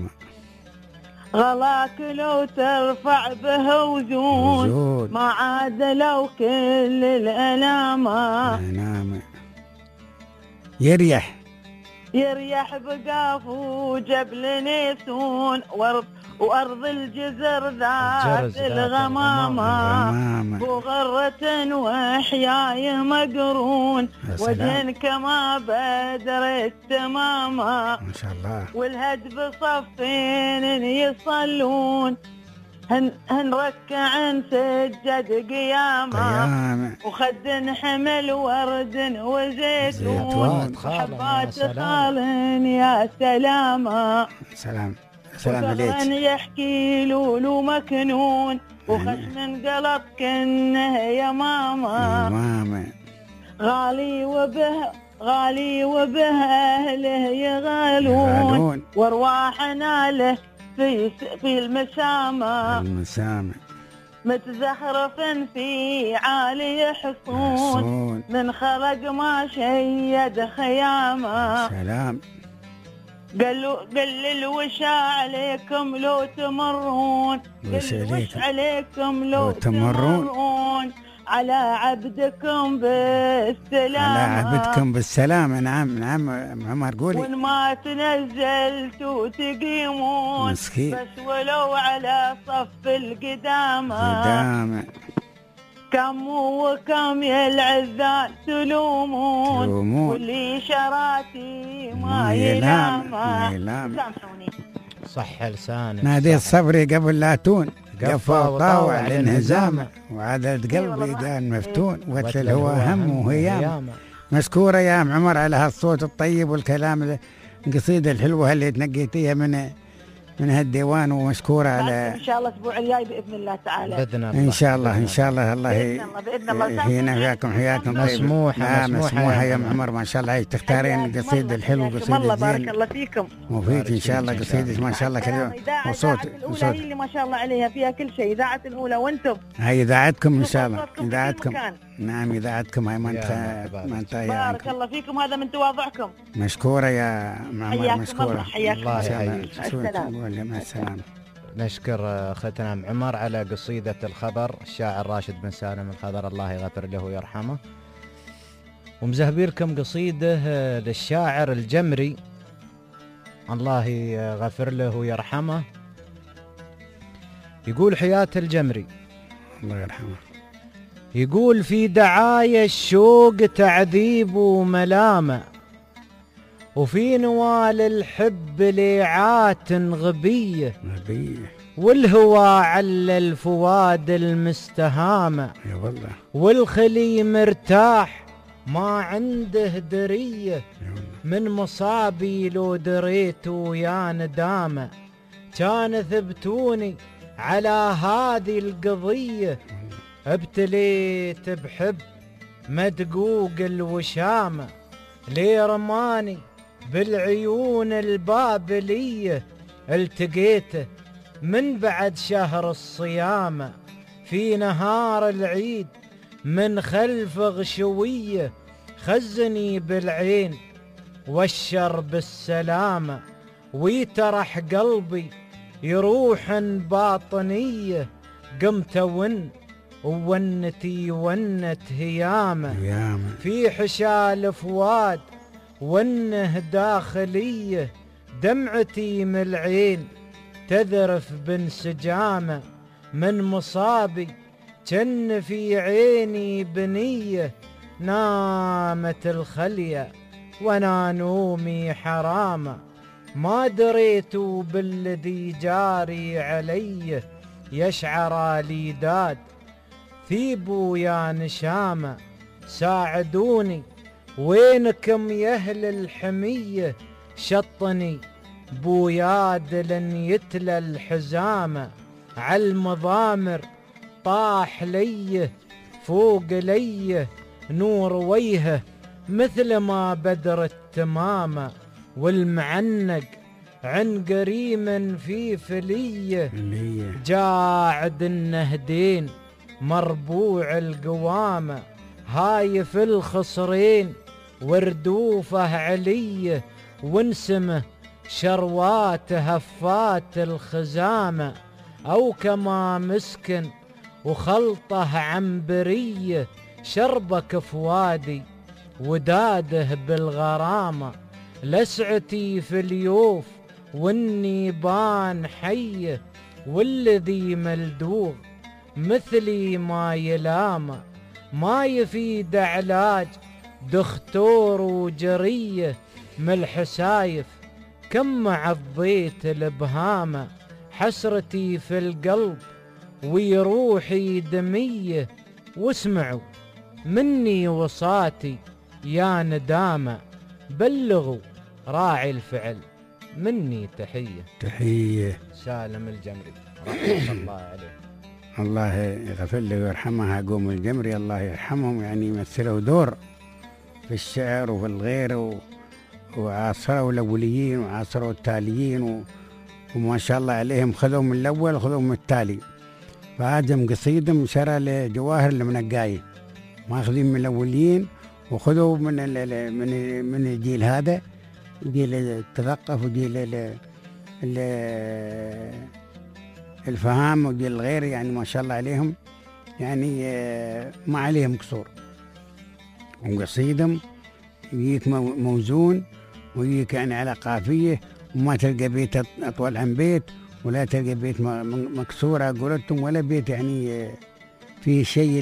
غلاك لو ترفع به وزون ما عاد لو كل الألامة. يريح بقاف وجبل نيسون وأرض الجزر ذات الغمامة بغرة وحياي مقرون وجهن كما بدر التمامة ما شاء الله. والهد بصفين يصلون هن ركع سجد قيامة وخد حمل ورد وزيتون حبات خال يا سلامة. سلام عليك. يحكي لولو مكنون وخشن قلط كنه يا ماما. غالي وبه أهله يغالون وارواحنا له في المسامة متزخرف في عالي حصون من خلق ما شيد خيامة. سلام. قل وش عليكم لو تمرون وش عليكم لو تمرون على عبدكم بالسلامة. نعم عمر قولي. وإن ما تنزلتوا تقيمون مسكين. بس ولو على صف القدامة كم وكم يا العذال تلومون واللي شراتي ما يلام. صح لسانك. نادي الصبري قبل لا تون قفا وطاوع الانهزام وعدد قلبي كان مفتون وتل هو هم وهيام. مشكورة يا عمر على هالصوت الطيب والكلام القصيدة الحلوة اللي تنقيتيها من هالديوان ومشكورة على إن شاء الله الأسبوع الجاي بإذن الله تعالى. إن شاء الله الله بإذن الله هنا وياكم حياكم طيب. مسموحة يا عمر ما شاء الله تختارين قصيدة الحلو قصيدة الله بارك الله فيكم وفيك إن شاء الله قصيدة ما شاء الله كل وصوت الأولى هي اللي ما شاء الله عليها فيها كل شيء. إذاعة الأولى وأنتم هاي إذاعتكم إن شاء الله إذاعتكم نعم إذاعتكم هاي منطقة بارك الله فيكم، هذا من تواضعكم. مشكورة يا معمر، مشكورة. حياكم الله الله. يحييك. مع السلامة. نشكر أختنا أم عمر على قصيدة الخضر، الشاعر راشد بن سالم الخضر الله يغفر له ويرحمه. ومزهبي لكم قصيدة للشاعر الجمري الله يغفر له ويرحمه. يقول حياة الجمري الله يرحمه، يقول في دعاية الشوق تعذيب وملامة، وفي نوال الحب ليعات غبية، والهوى على الفؤاد المستهامة، يا والله والخلي مرتاح ما عنده درية، من مصابي لو دريتوا يا ندامة، كان ثبتوني على هذه القضية، ابتليت بحب مدقوق الوشامة، لي رماني بالعيون البابلية، التقيته من بعد شهر الصيامة، في نهار العيد من خلف غشوية، خزني بالعين والشر بالسلامة، ويترح قلبي يروح باطنية، قمت وونتي ونت هيامة، في حشال فؤاد ونه داخلية، دمعتي من العين تذرف بانسجامة، من مصابي كن في عيني بنية، نامت الخلية وانا نومي حرامة، ما دريت بالذي جاري علي، يشعر لي داد ثيبوا يا نشامة، ساعدوني وينكم يا اهل الحمية، شطني بوياد لن يتلى الحزامة، عالمضامر طاح ليه فوق ليه نور وجهه مثل ما بدر التمامة، والمعنق عن قريم في فليه، جاعد النهدين مربوع القوامة، هايف الخصرين وردوفه عليه، وانسمه شروات هفات الخزامة، أو كما مسكن وخلطه عنبرية، شربك فوادي وداده بالغرامة، لسعتي في اليوف والنيبان حيه، والذي ملدوغ مثلي ما يلامه، ما يفيد علاج دختور وجريه، من الحسايف كم عضيت الابهامه، حسرتي في القلب ويروحي دميه، واسمعوا مني وصاتي يا ندامه، بلغوا راعي الفعل مني تحية. سالم الجمري رحمه الله عليه. الله يغفر له ويرحمه. قوم الجمري الله يرحمهم، يعني يمثلوا دور في الشعر وفي الغير، وعاصروا الأوليين وعاصروا التاليين، وما شاء الله عليهم، خذوا من الأول وخذوا من التالي. فهاجم قصيدهم شرى لجواهر المنقاية، ماخذين من الأوليين وخذوا من الجيل هذا، جيل التثقف وجيل الفهام وجيل الغير، يعني ما شاء الله عليهم، يعني ما عليهم قصور. وقصيدهم يجيك موزون ويجيك يعني على قافية، وما تلقى بيت أطول عن بيت، ولا تلقى بيت مكسورة قولتهم، ولا بيت يعني فيه شيء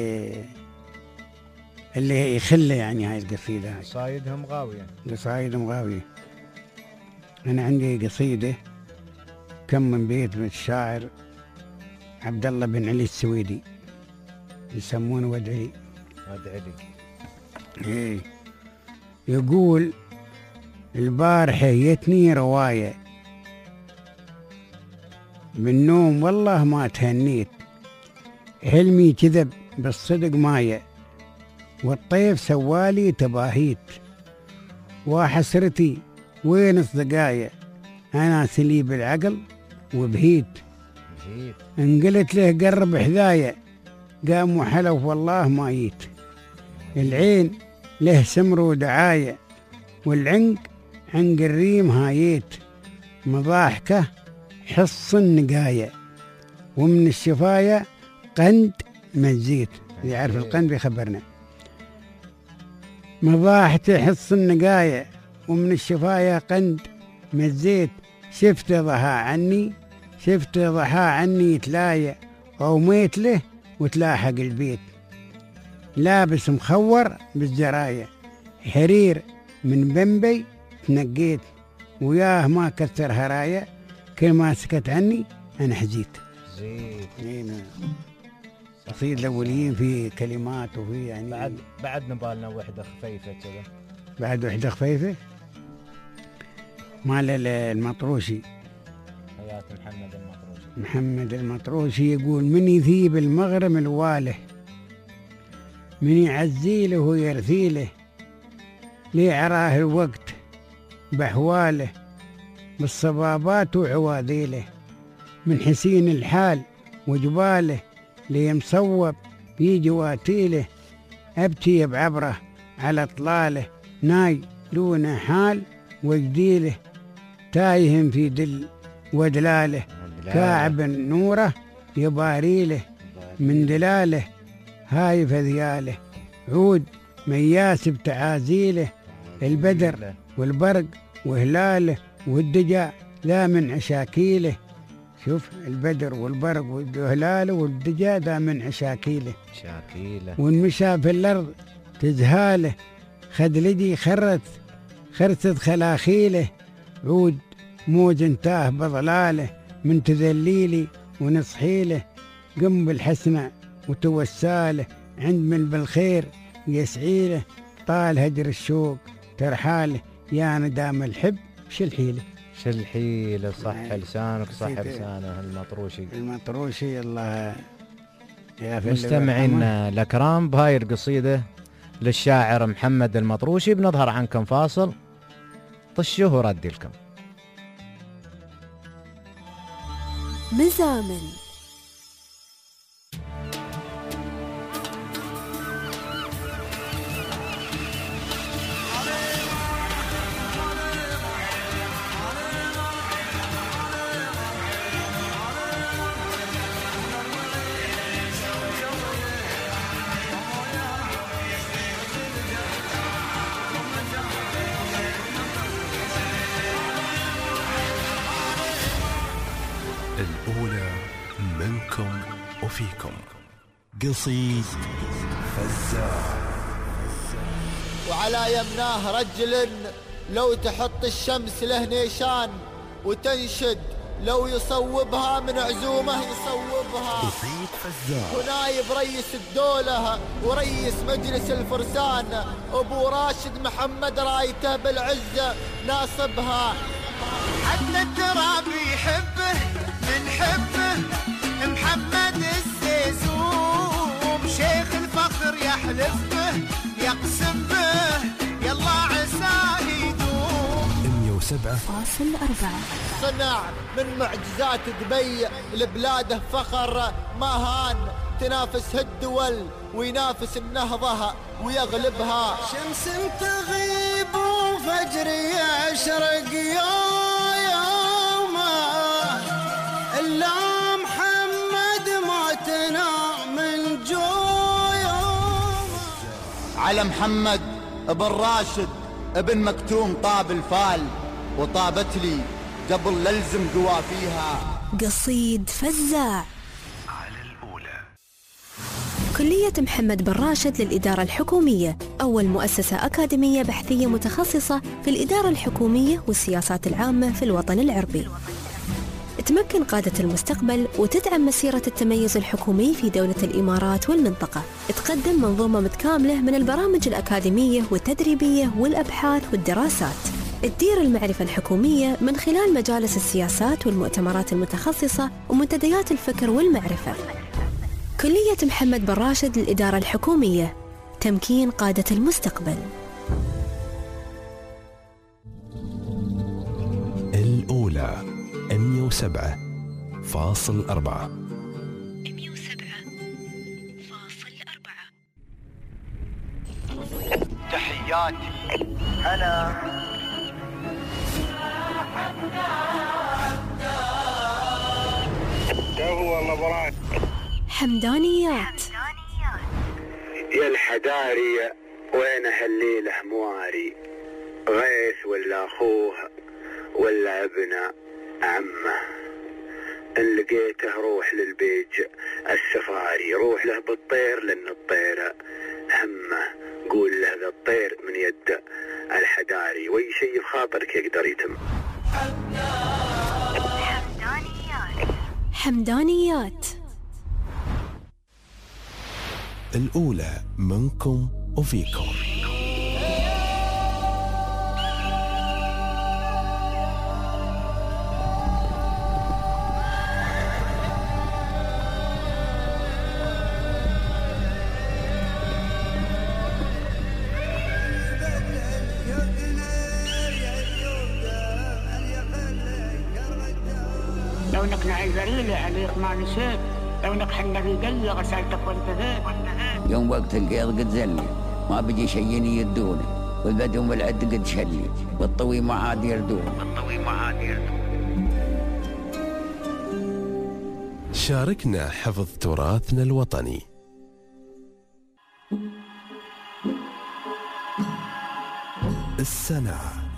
اللي يخلى يعني هاي القصيدة. قصايدهم غاوية. قصايدهم غاوية. أنا عندي قصيدة كم من بيت من الشاعر عبد الله بن علي السويدي، يسمونه ود علي. ود علي. إيه. يقول: البارحة جتني رواية من نوم والله ما تهنيت، حلمي كذب بالصدق ماية، والطيف سوالي تباهيت، وحسرتي وين الصقاية، أنا سليب العقل وبهيت، انقلت له قرب حذاية، قام وحلف والله ما جيت. العين له سمر ودعاية، والعنق عنق الريم هايت، مضاحكه حص النقاية، ومن الشفاية قند مزيت. اللي يعرف القند بيخبرنا. مضاحته حص النقاية، ومن الشفاية قند مزيت. شفت ضحى عني يتلاية، أو ميت له وتلاحق البيت. لابس مخور بالزراية، حرير من بمبي تنقيت، وياه ما كثر هرايا، كل ما سكت عني أنا حزيت. قصيد الأوليين في كلمات وفي يعني بعد نبالنا وحدة خفيفة كذا. بعد وحدة خفيفة مال المطروشي، حياة محمد المطروشي يقول: من يذيب المغرم الواله، من يعزيله ويرثيله، لي عراه الوقت بحواله، بالصبابات وعواذيله، من حسين الحال وجباله، لي مصوب في جواتيله، أبكي بعبره على طلاله، ناي دون حال وجديله، تايهم في دل ودلاله، كاعب نوره يباريله، من دلاله هاي فذياله، عود مياس بتعازيله، البدر والبرق وهلاله، والدجا لا من عشاكيله. شوف البدر والبرق وهلاله، والدجا ذا من عشاكيله، والمشى في الأرض تزهاله، خدلجي خرست خلاخيله، عود موج انتاه بضلاله، من تذليلي ونصحيله، قم بالحسنى وتوساله، عند من بالخير يسعيله، طال هجر الشوق ترحاله، يا ندام الحب شل حيله. صح لسانك، صح لسانه المطروشي الله. مستمعينا الأكرام، بهاي القصيدة للشاعر محمد المطروشي بنظهر عنكم فاصل، طشوه وردي لكم. مزامن الأولى منكم وفيكم. قصيد فزاع. وعلى يمناه رجل لو تحط الشمس له نيشان، وتنشد لو يصوبها من عزومه يصوبها. قصيد فزاع. ونايب رئيس الدولة ورئيس مجلس الفرسان، أبو راشد محمد رايته بالعزة ناصبها. حتى التراب يحبه من حبه محمد الزيزوم، شيخ الفخر يحلف به يقسم به يلا عساه يدوم. 107.4 صنع من معجزات دبي لبلاده فخر، ما هان تنافس الدول وينافس النهضة ويغلبها. شمس تغيب وفجر يشرق يوم إلا محمد ما تنام من جويوم. على محمد ابن راشد ابن مكتوم طاب الفال، وطابت لي قبل للزم قوافيها. قصيد فزاع. كلية محمد بن راشد للإدارة الحكومية، أول مؤسسة أكاديمية بحثية متخصصة في الإدارة الحكومية والسياسات العامة في الوطن العربي. تمكن قادة المستقبل وتدعم مسيرة التميز الحكومي في دولة الإمارات والمنطقة. تقدم منظومة متكاملة من البرامج الأكاديمية والتدريبية والأبحاث والدراسات. تدير المعرفة الحكومية من خلال مجالس السياسات والمؤتمرات المتخصصة ومنتديات الفكر والمعرفة. كلية محمد بن راشد للإدارة الحكومية، تمكين قادة المستقبل. الأولى 107.4. حياتي. هلا هو والله حمدانيات. يا الحداري وين هالليلة مواري، غيث ولا أخوه ولا ابنه عمه، إن لقيته روح للبيج السفاري، روح له بالطير لأن الطير همه، قول له ذا الطير من يد الحداري، وأي شيء في خاطرك يقدر يتم. حمدانيات. الأولى منكم وفيكم. لو انك نعي ذليلة عليك ما نسيت، لو انك حنا في قلي غسلتك وانتهيت. يوم وقت القيض قد زلي، ما بيجي شيء يدوني، والبدو والعد قد شلي، والطوي ما عاد يردون. شاركنا حفظ تراثنا الوطني. السنة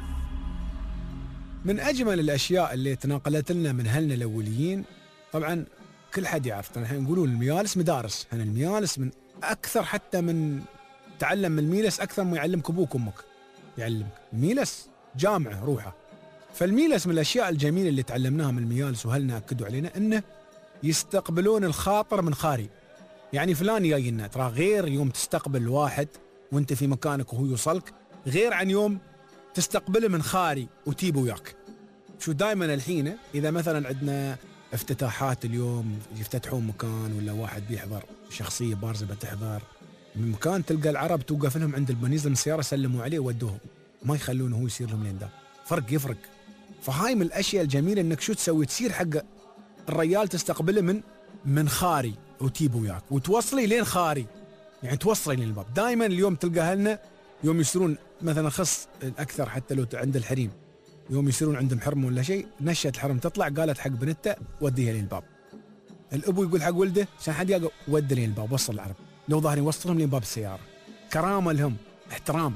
من أجمل الأشياء اللي تناقلت لنا من أهلنا الأوليين، طبعا كل حد يعرف، الحين يقولون الميالس مدارس، هنا الميالس من أكثر حتى من تعلم من الميلس أكثر ما يعلمك أبوك وأمك، يعلمك الميلس جامعة روحه. فالميلس من الأشياء الجميلة اللي تعلمناها من الميالس وأهلنا أكدوا علينا إنه يستقبلون الخاطر من خاري. يعني فلان جاي لنا، ترى غير يوم تستقبل الواحد وانت في مكانك وهو يوصلك، غير عن يوم تستقبله من خاري وتيبه وياك. شو دائما الحين اذا مثلا عندنا افتتاحات اليوم يفتتحون مكان ولا واحد بيحضر شخصيه بارزه بتحضر من مكان، تلقى العرب توقف لهم عند البنيزه من السياره سلموا عليه وودوهم، ما يخلونه هو يصير لهم لين ده. يفرق. فهاي من الاشياء الجميله انك شو تسوي، تصير حق الريال تستقبله من خاري وتيبه وياك وتوصلي لين خاري، يعني توصلي لين الباب. دائما اليوم تلقى اهلنا يوم يصيرون مثلا خص الاكثر حتى لو عند الحريم، يوم يصيرون عندهم حرم ولا شيء، نشة الحرم تطلع قالت حق بنته وديها لين الباب. الابو يقول حق ولده عشان حد يقول ود لين الباب، وصل العرب لو ظاهرين وصلهم لين باب السياره. كرامه لهم، احترام،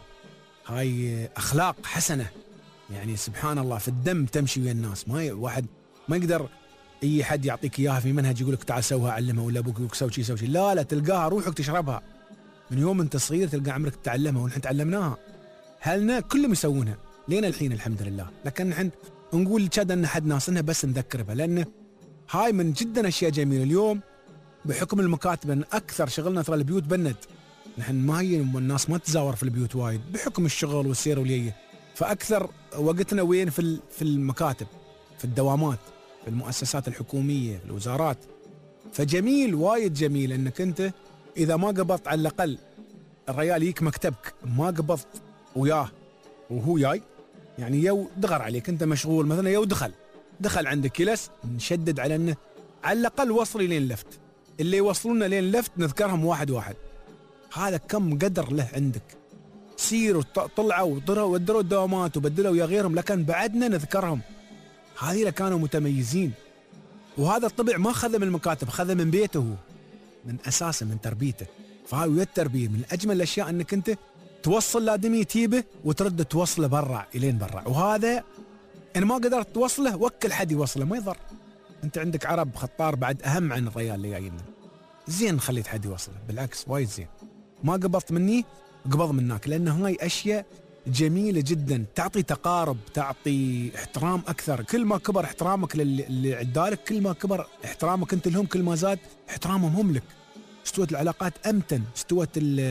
هاي اخلاق حسنه، يعني سبحان الله في الدم تمشي ويا الناس. ما واحد ما يقدر اي حد يعطيك اياها في منهج يقول لك تعال سوها علمها، ولا ابوك يقول سوي شيء، لا تلقاها روحك تشربها من يوم انت صغير، تلقى عمرك تتعلمها، ونحن تعلمناها. هلنا كلهم يسوونها لين الحين الحمد لله، لكن نحن نقول كذا ان حد ناصنها بس نذكر بها، لان هاي من جدا اشياء جميله. اليوم بحكم المكاتب ان اكثر شغلنا ترى البيوت بند، نحن ما هي الناس ما تزاور في البيوت وايد بحكم الشغل والسير والييه، فاكثر وقتنا وين في المكاتب، في الدوامات، في المؤسسات الحكوميه، في الوزارات. فجميل وايد جميل انك انت اذا ما قبضت على الاقل الريال يجيك مكتبك، ما قبضت وياه وهو جاي، يعني يو دغر عليك انت مشغول مثلا، يو دخل عندك يلس، نشدد على انه على الاقل وصلي لين لفت، اللي يوصلونا لين لفت نذكرهم واحد واحد. هذا كم قدر له عندك، سيروا طلعوا ودروا الدوامات وبدلوا ويا غيرهم، لكن بعدنا نذكرهم. هذه اللي كانوا متميزين، وهذا الطبع ما خذه من المكاتب، خذه من بيته، من اساسه، من تربيته. فهاي ويا التربيه من اجمل الاشياء انك انت توصل لادمي تيبه وترد توصله برا الين برا. وهذا ان ما قدرت توصله وكل حد يوصله ما يضر. انت عندك عرب خطار بعد اهم عن الريال اللي جايين، زين خليت حد يوصله، بالعكس وايد زين. ما قبضت مني قبض منك، لان هاي اشياء جميله جدا، تعطي تقارب، تعطي احترام اكثر. كل ما كبر احترامك اللي عدالك، كل ما كبر احترامك انت لهم، كل ما زاد احترامهم هم لك. استوت العلاقات امتن، استوت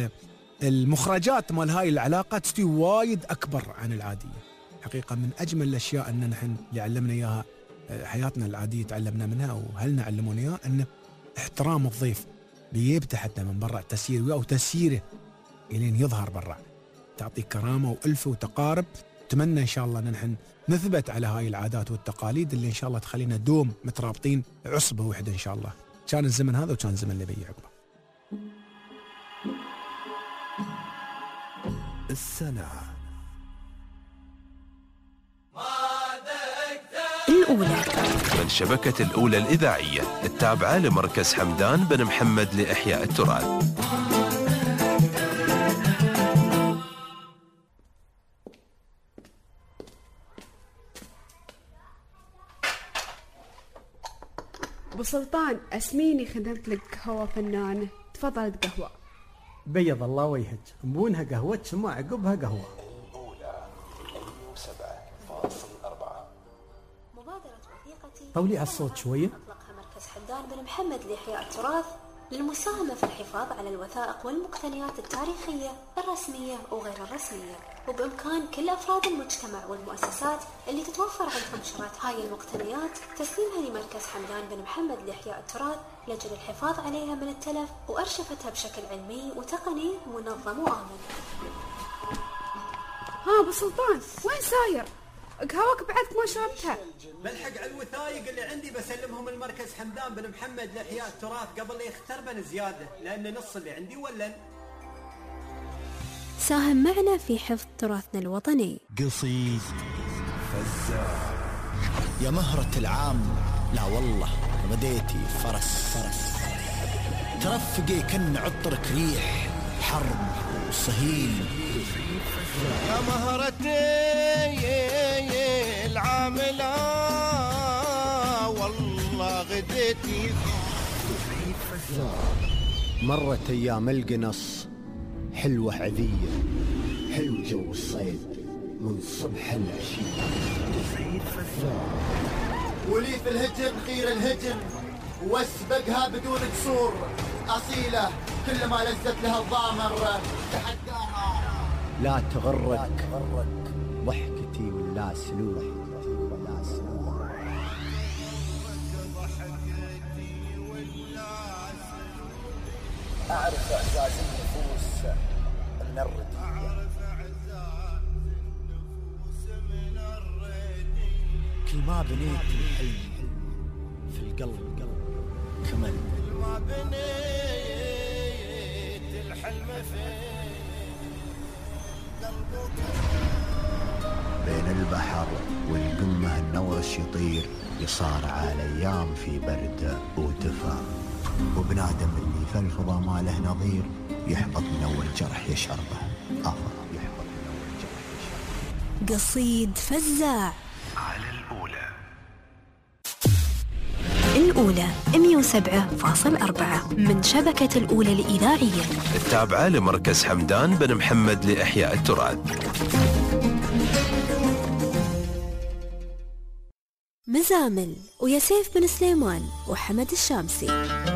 المخرجات مال هاي العلاقات تستوي وايد اكبر عن العاديه. حقيقه من اجمل الاشياء ان نحن اللي علمنا اياها حياتنا العاديه تعلمنا منها، واهلنا علمونا اياها، ان احترام الضيف بيبته حتى من برا، تسيير وياه وتسييره الين يظهر برا، تعطي كرامه والفه وتقارب. اتمنى ان شاء الله ان نحن نثبت على هاي العادات والتقاليد اللي ان شاء الله تخلينا دوم مترابطين عصبه وحده ان شاء الله. كان الزمن هذا وكان الزمن اللي بيجي عقبه. السنة. الأولى من شبكة الأولى الإذاعية التابعة لمركز حمدان بن محمد لإحياء التراث. أبو سلطان اسميني خدمت لك قهوة فنانة، تفضل قهوة. بيض الله وجهك، مبونها قهوة ثم عقبها قهوة. الأولى 7.4. مبادرة وثيقتي طولي على الصوت شوية. أطلقها مركز حمدان بن محمد لإحياء التراث للمساهمة في الحفاظ على الوثائق والمقتنيات التاريخية الرسمية وغير الرسمية، وبإمكان كل أفراد المجتمع والمؤسسات اللي تتوفر عندهم شرايط هاي المقتنيات تسليمها لمركز حمدان بن محمد لإحياء التراث لأجل الحفاظ عليها من التلف وأرشفتها بشكل علمي وتقني منظم وآمن. ها أبو سلطان وين ساير؟ قهوك بعدك ما شربتها. بلحق على الوثائق اللي عندي بسلمهم المركز حمدان بن محمد لإحياء التراث قبل لا يختربن زيادة، لأن نص اللي عندي ولن. ساهم معنا في حفظ تراثنا الوطني. قصيد فزاع يا مهرة العام، لا والله غديتي فرس ترفقي كن عطرك ريح حرب وصهيل. يا مهرتي العاملة والله غديتي. مرت أيام القنص حلوة عذية، حلو جو الصيد من صبح العشية. ولي في الهجن خير الهجن واسبقها بدون قصور، أصيلة كل ما لزت لها الضامر تحداها. لا تغرك ضحكتي ولا سلوك، أعرف إعزاز النفوس من الردية، كل ما بنيت الحلم في القلب كمل. كل ما بنيت الحلم في بين البحر والقمة النورش يطير، يصارع الأيام في برد ودفا، وبنادم اللي في الفضا ما له نظير يحبط من أول جرح يشربه. يحبط من أول جرح يشربه. قصيد فزاع على الأولى. الأولى 107.4 من شبكة الأولى الإذاعية التابعة لمركز حمدان بن محمد لإحياء التراث. مزامل ويا سيف بن سليمان وحمد الشامسي.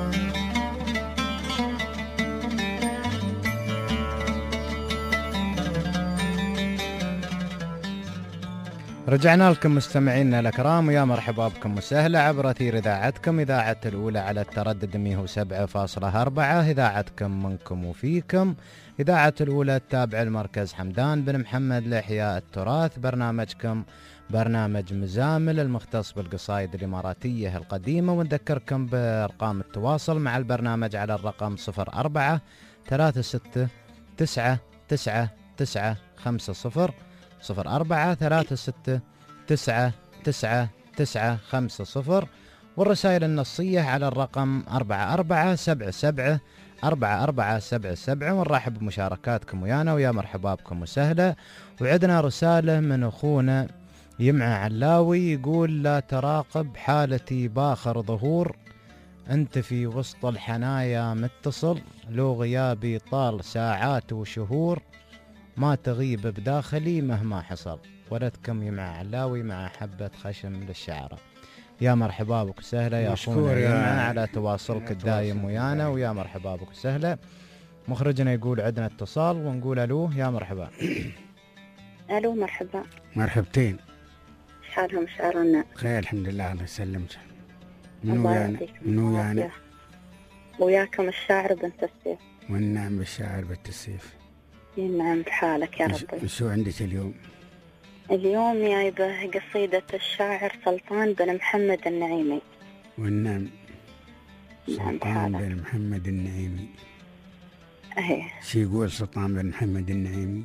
رجعنا لكم مستمعينا الأكرام، ويا مرحبا بكم وسهلا عبر أثير إذاعتكم إذاعة الأولى على التردد 107.4، إذاعتكم منكم وفيكم، إذاعة الأولى التابعة لمركز حمدان بن محمد لإحياء التراث. برنامجكم برنامج مزامل المختص بالقصائد الإماراتية القديمة، ونذكركم بأرقام التواصل مع البرنامج على الرقم 04 36 9 9 9 50 04 36 9 9 9 50، والرسائل النصية على الرقم 4477 4477. ونرحب بمشاركاتكم ويانا، ويا مرحبا بكم وسهلا. وعندنا رسالة من أخونا يمعى علاوي يقول: لا تراقب حالتي باخر ظهور، أنت في وسط الحنايا متصل، لو غيابي طال ساعات وشهور، ما تغيب بداخلي مهما حصل. ولدكم يمعى علاوي مع حبة خشم للشعر. يا مرحبا بك وسهلا يا أخونا يمعى على تواصلك الدايم ويانا، ويا مرحبا بك وسهلا. مخرجنا يقول عندنا اتصال ونقول ألو. يا مرحبا. ألو مرحبا. مرحبتين. حالهم شعرنا؟ خير الحمد لله، الله يسلمك. منو يعني؟ وياكم الشاعر بنت السيف. والنعم بالشاعر بنت السيف. نعم بحالك يا ربي. شو عندك اليوم؟ اليوم جايبه قصيدة الشاعر سلطان بن محمد النعيمي. والنعم. نعم سلطان بن محمد النعيمي. اهي. شو يقول سلطان بن محمد النعيمي؟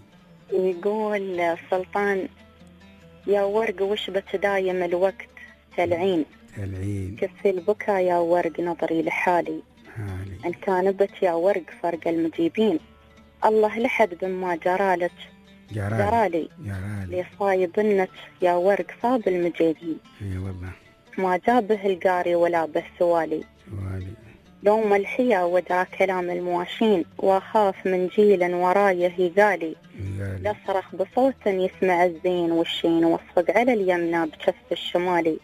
يقول سلطان يا ورق وش بتدايم الوقت تلعين كفي البكا يا ورق نظري لحالي إن كان بت يا ورق فرق المجيبين الله لحد بما جرالك جرالي لي صايبنك يا ورق صاب المجيبين والله ما جابه القاري ولا به سوالي لوم الحيا ودا كلام المواشين واخاف من جيل ورايه يقالي لصرخ بصوت يسمع الزين والشين واصفق على اليمنى بكف الشمالي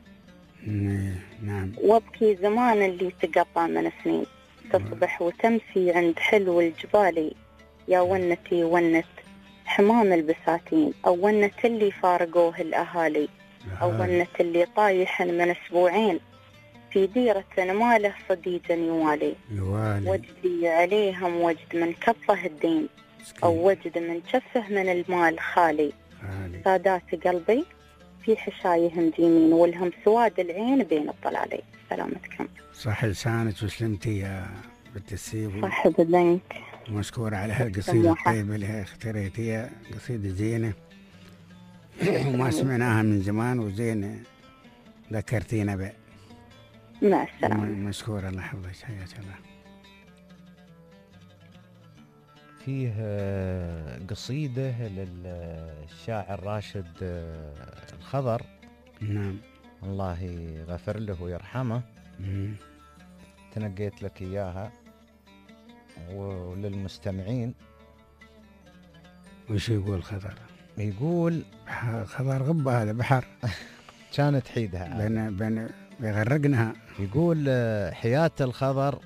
نعم وابكي زمان اللي تقطع من سنين تصبح وتمسي عند حلو الجبالي يا ونتي ونت حمام البساتين أو ونت اللي فارقوه الأهالي أو ونت اللي طايح من أسبوعين في ديرة ماله صديقا يوالي وجدي عليهم وجد من كفه الدين أو وجد من شفه من المال خالي سادات قلبي في حشايهم جيمين والهم سواد العين بين الضلالي. سلامتكم. صح لسانك وسلمتي يا بنت السيب. صح بذنك. مشكورة على هالقصيدة الطيبة اللي اختريتيها، قصيدة زينة وما سمعناها من زمان وزين ذكرتينا بها. مع السلامة. مشكورة، الله يحفظك، حياك الله. فيه قصيدة للشاعر راشد الخضر. نعم. الله يغفر له ويرحمه. تنقيت لك إياها وللمستمعين. وش يقول خضر؟ يقول خضر غبة، هذا بحر. كانت حيدها بيغرقنها. يقول حياة الخضر: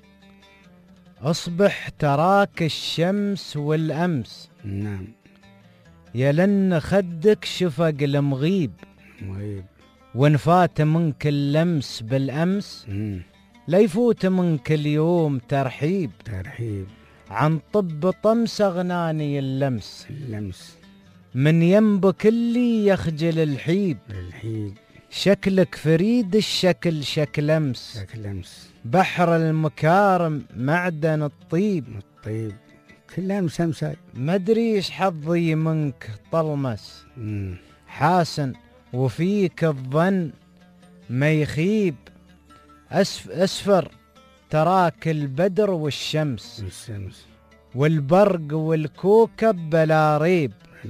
أصبح تراك الشمس والأمس. نعم. يلن خدك شفق المغيب مغيب، وانفات منك اللمس بالأمس. لا يفوت منك اليوم ترحيب عن طب طمس أغناني اللمس من ينبك اللي يخجل الحيب شكلك فريد الشكل شكل أمس بحر المكارم معدن الطيب كلها مسمساي مدري ايش حظي منك طلمس حاسن وفيك الظن ما يخيب أسفر تراك البدر والشمس والبرق والكوكب بلا ريب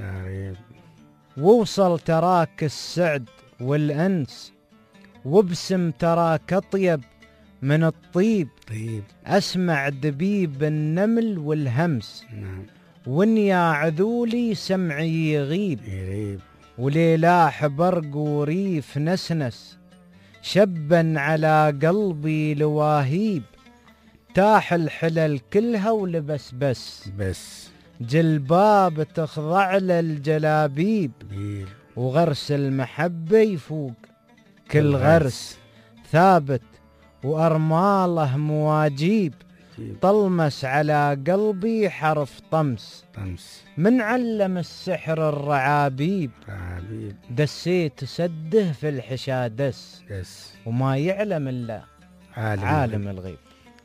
ووصل تراك السعد والأنس وابسم تراك أطيب من الطيب أسمع دبيب النمل والهمس وإن يا عذولي سمعي يغيب وليلاح برق وريف نسنس شبا على قلبي لواهيب تاح الحلل كلها ولبس بس جلباب تخضع للجلابيب وغرس المحبة يفوق كل غرس ثابت وأرماله مواجيب طلمس على قلبي حرف طمس من علم السحر الرعابيب دسيت سده في الحشا دس وما يعلم إلا عالم الغيب.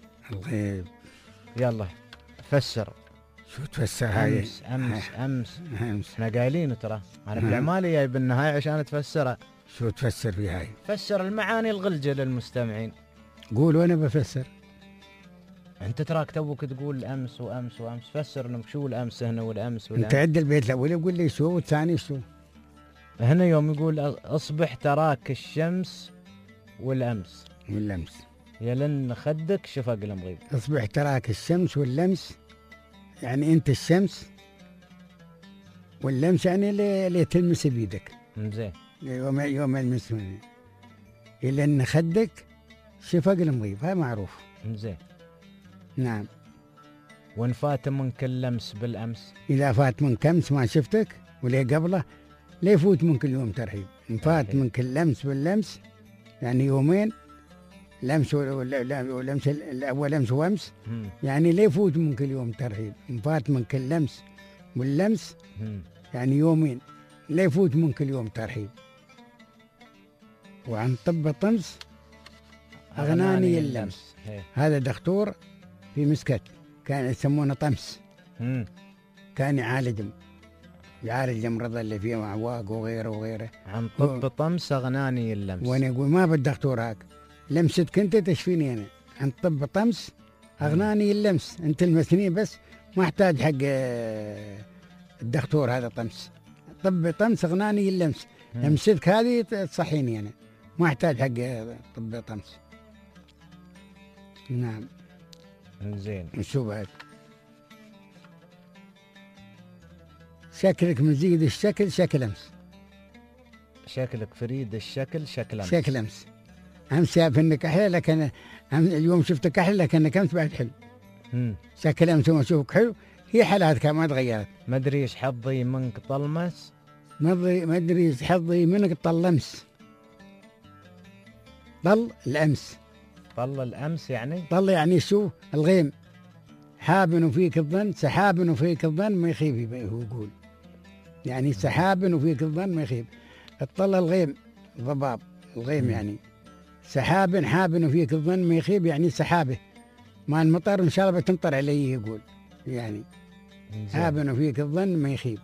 يلا فسر. شو تفسر هاي؟ أمس احنا قايلين ترى أنا بالعمالي جاي بالنهاية عشان تفسرها. شو تفسر في هاي؟ فسر المعاني الغلجة للمستمعين. قول وأنا بفسر. أنت تراك توك تقول أمس وأمس فسر لهم شو الأمس هنا والأمس أنت عد البيت الأول يقول لي شو والثاني شو. هنا يوم يقول أصبح تراك الشمس والأمس يلن خدك شفق المغيب. أصبح تراك الشمس واللمس يعني أنت الشمس واللمس يعني اللي تلمس بيدك. زين. يوم المس مني يلن خدك شفق المغيب، هاي معروف. زين. نعم. وإن فات منك اللمس بالأمس. إذا فات منك أمس ما شفتك وليه قبله لا يفوت منك اليوم ترحيب. إن فات منك اللمس باللمس يعني يومين لمس ولمس الأول لمس وأمس يعني لا يفوت منك اليوم ترحيب. إن فات منك اللمس واللمس يعني يومين لا يفوت منك اليوم ترحيب. وعن طب طمس أغناني اللمس. هذا دكتور في مسكت كان يسمونه طمس. كان يعالجهم يعالج الأمراض اللي فيها معواق وغيره وغيره. عن طب طمس أغناني اللمس. وأنا أقول ما بالدكتور هاك، لمستك أنت تشفيني أنا. عن طب طمس أغناني اللمس، أنت المسني بس ما احتاج حق الدكتور هذا طمس. طب طمس أغناني اللمس، لمستك هذه تصحيني أنا، ما احتاج حق طب طمس. نعم. زين. وشو بعد؟ شكلك مزيد الشكل شكل أمس. شكلك فريد الشكل شكل أمس. شكل أمس. أمس شايف إنك أحلى، لكن اليوم شفتك أحلى، لكنك أمس بعد حلو. شكل أمس وما أشوفك حلو، هي حالاتك ما تغيرت. ما أدري إيش حظي منك طلمس. ما أدري إيش حظي منك طلمس. طل الأمس. طل الأمس يعني؟ طل يعني شو؟ الغيم. حاب فيك الظن، سحاب وفيك الظن ما يخيب، هو يقول يعني سحاب وفيك الظن ما يخيب. الطل الغيم ضباب، الغيم يعني سحاب حاب وفيك الظن ما يخيب، يعني سحابه مع المطر ان شاء الله بتمطر عليه، يقول يعني حاب وفيك الظن ما يخيب.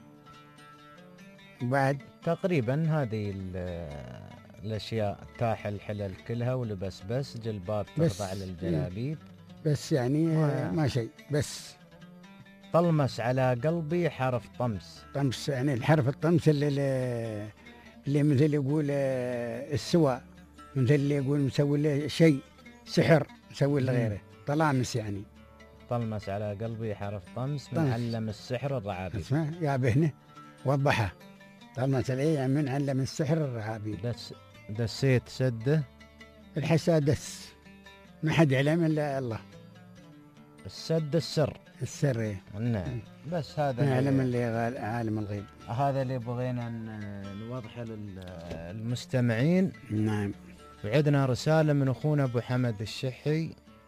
وبعد تقريبا هذه الاشياء، تاح الحلل كلها ولبس بس جلباب تخضع للجلابيب بس يعني ما شيء. بس طلمس على قلبي حرف طمس. طمس يعني الحرف الطمس اللي مثل يقول السواء، مثل اللي يقول مسوي له شيء سحر مسوي له غيره، طلامس يعني. طلمس على قلبي حرف طمس، من علم السحر الرعابي. اسمع يا بهنه وضحها. طلمس عليه يعني من علم السحر الرعابي. بس دسيت سده الحسا دس، ما حد يعلم الا الله. السد السر. السر ايه. نعم. بس هذا يعلم اللي عالم الغيب. هذا اللي بغينا نوضحه للمستمعين. نعم. وعندنا رسالة من أخونا أبو حمد الشحي،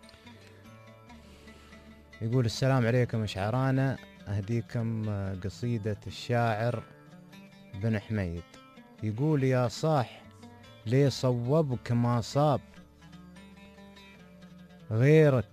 يقول السلام عليكم شعرانا، أهديكم قصيدة الشاعر بن حميد. يقول يا صاح ليه صوبك ما صاب غيرك،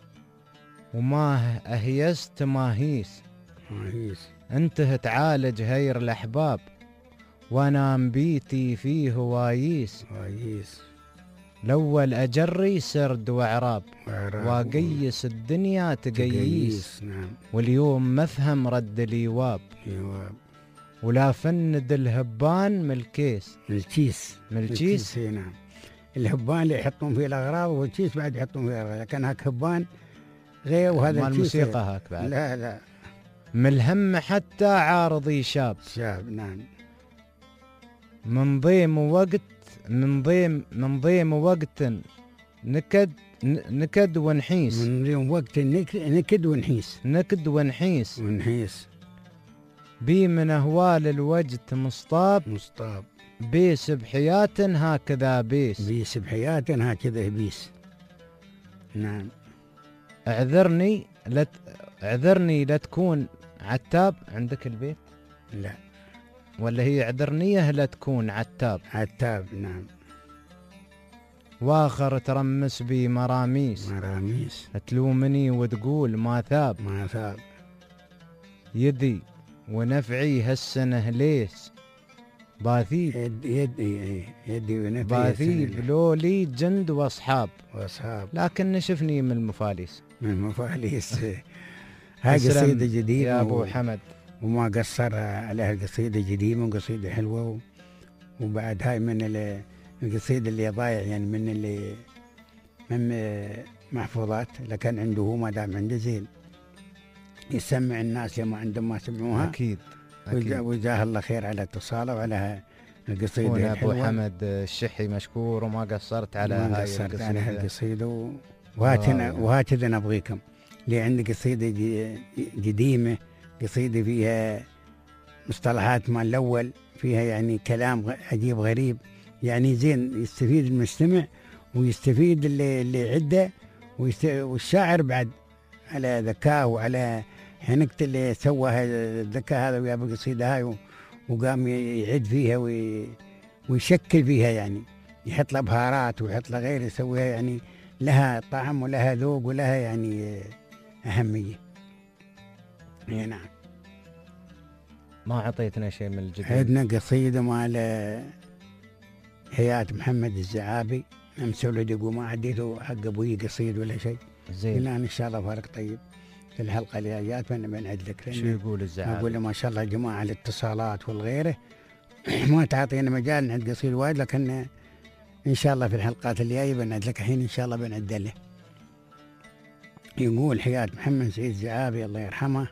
وما أهيست ماهيس انته تعالج هير الأحباب، وانا بيتي فيه وايس. الأول أجري سرد وعراب وقيس الدنيا تقيس. نعم. واليوم مفهم رد اليواب، ولا فند الهبان ملكيس. ملكيس. نعم. الهبان اللي يحطون فيه الأغراض، والكيس بعد يحطون فيه الأغراض، لكن هاك هبان غير، وهذا الموسيقى هاك بعد. لا ملهم حتى عارضي شاب. نعم. من ضيم وقت نكد ونحيس. من ضيم وقت نكد ونحيس. بي من أهوال الوجد مصطاب. بيس بحياة هكذا بيس. بيس. نعم. اعذرني لا تكون عتاب عندك البيت. لا، ولا هي اعذرنيه لا تكون عتاب. نعم. واخر ترمس بي مراميس. تلومني وتقول ما ثاب. يدي ونفعي هالسنه ليس باثيب. يدي ونفعي باثيب لولي جند واصحاب. لكن نشفني من المفاليس. هاي قصيدة جديدة يا أبو حمد، وما قصر عليها القصيدة جديدة وقصيدة حلوة. وبعد هاي من القصيدة اللي ضايع يعني من محفوظات، لكن عنده هو ما دام عنده زين يسمع الناس لما عندهم ما سمعوها. أكيد. وجزاه الله خير على اتصاله وعلى القصيدة الحلوة. أبو حمد الشحي مشكور، وما قصرت على هاي القصيدة. وهكذا نبغيكم. اللي عندك قصيدة قديمة، قصيدة فيها مصطلحات مال الأول، فيها يعني كلام عجيب غريب، يعني زين يستفيد المستمع ويستفيد اللي عده، والشاعر بعد على ذكاء وعلى حنكة اللي سوى الذكاء هذا ويا القصيدة هاي، وقام يعد فيها ويشكل فيها، يعني يحط لها بهارات ويحط لها غير، يسويها يعني لها طعم ولها ذوق ولها يعني أهمية. نعم. ما عطيتنا شيء من الجديد. عندنا قصيدة مال حياة محمد الزعابي، مسولد يقول ما عديته حق ابوي قصيد ولا شيء. زين. قلنا ان شاء الله فارق طيب في الحلقة اللي جات بنعد لك. شو يقول الزعابي؟ يقول ما شاء الله جماعة الاتصالات والغيره ما تعطينا مجال نعد قصيد وايد، لكن ان شاء الله في الحلقات اللي جايه بنعد لك. الحين ان شاء الله بنعد له. يقول حياة محمد سعيد الزعابي الله يرحمه،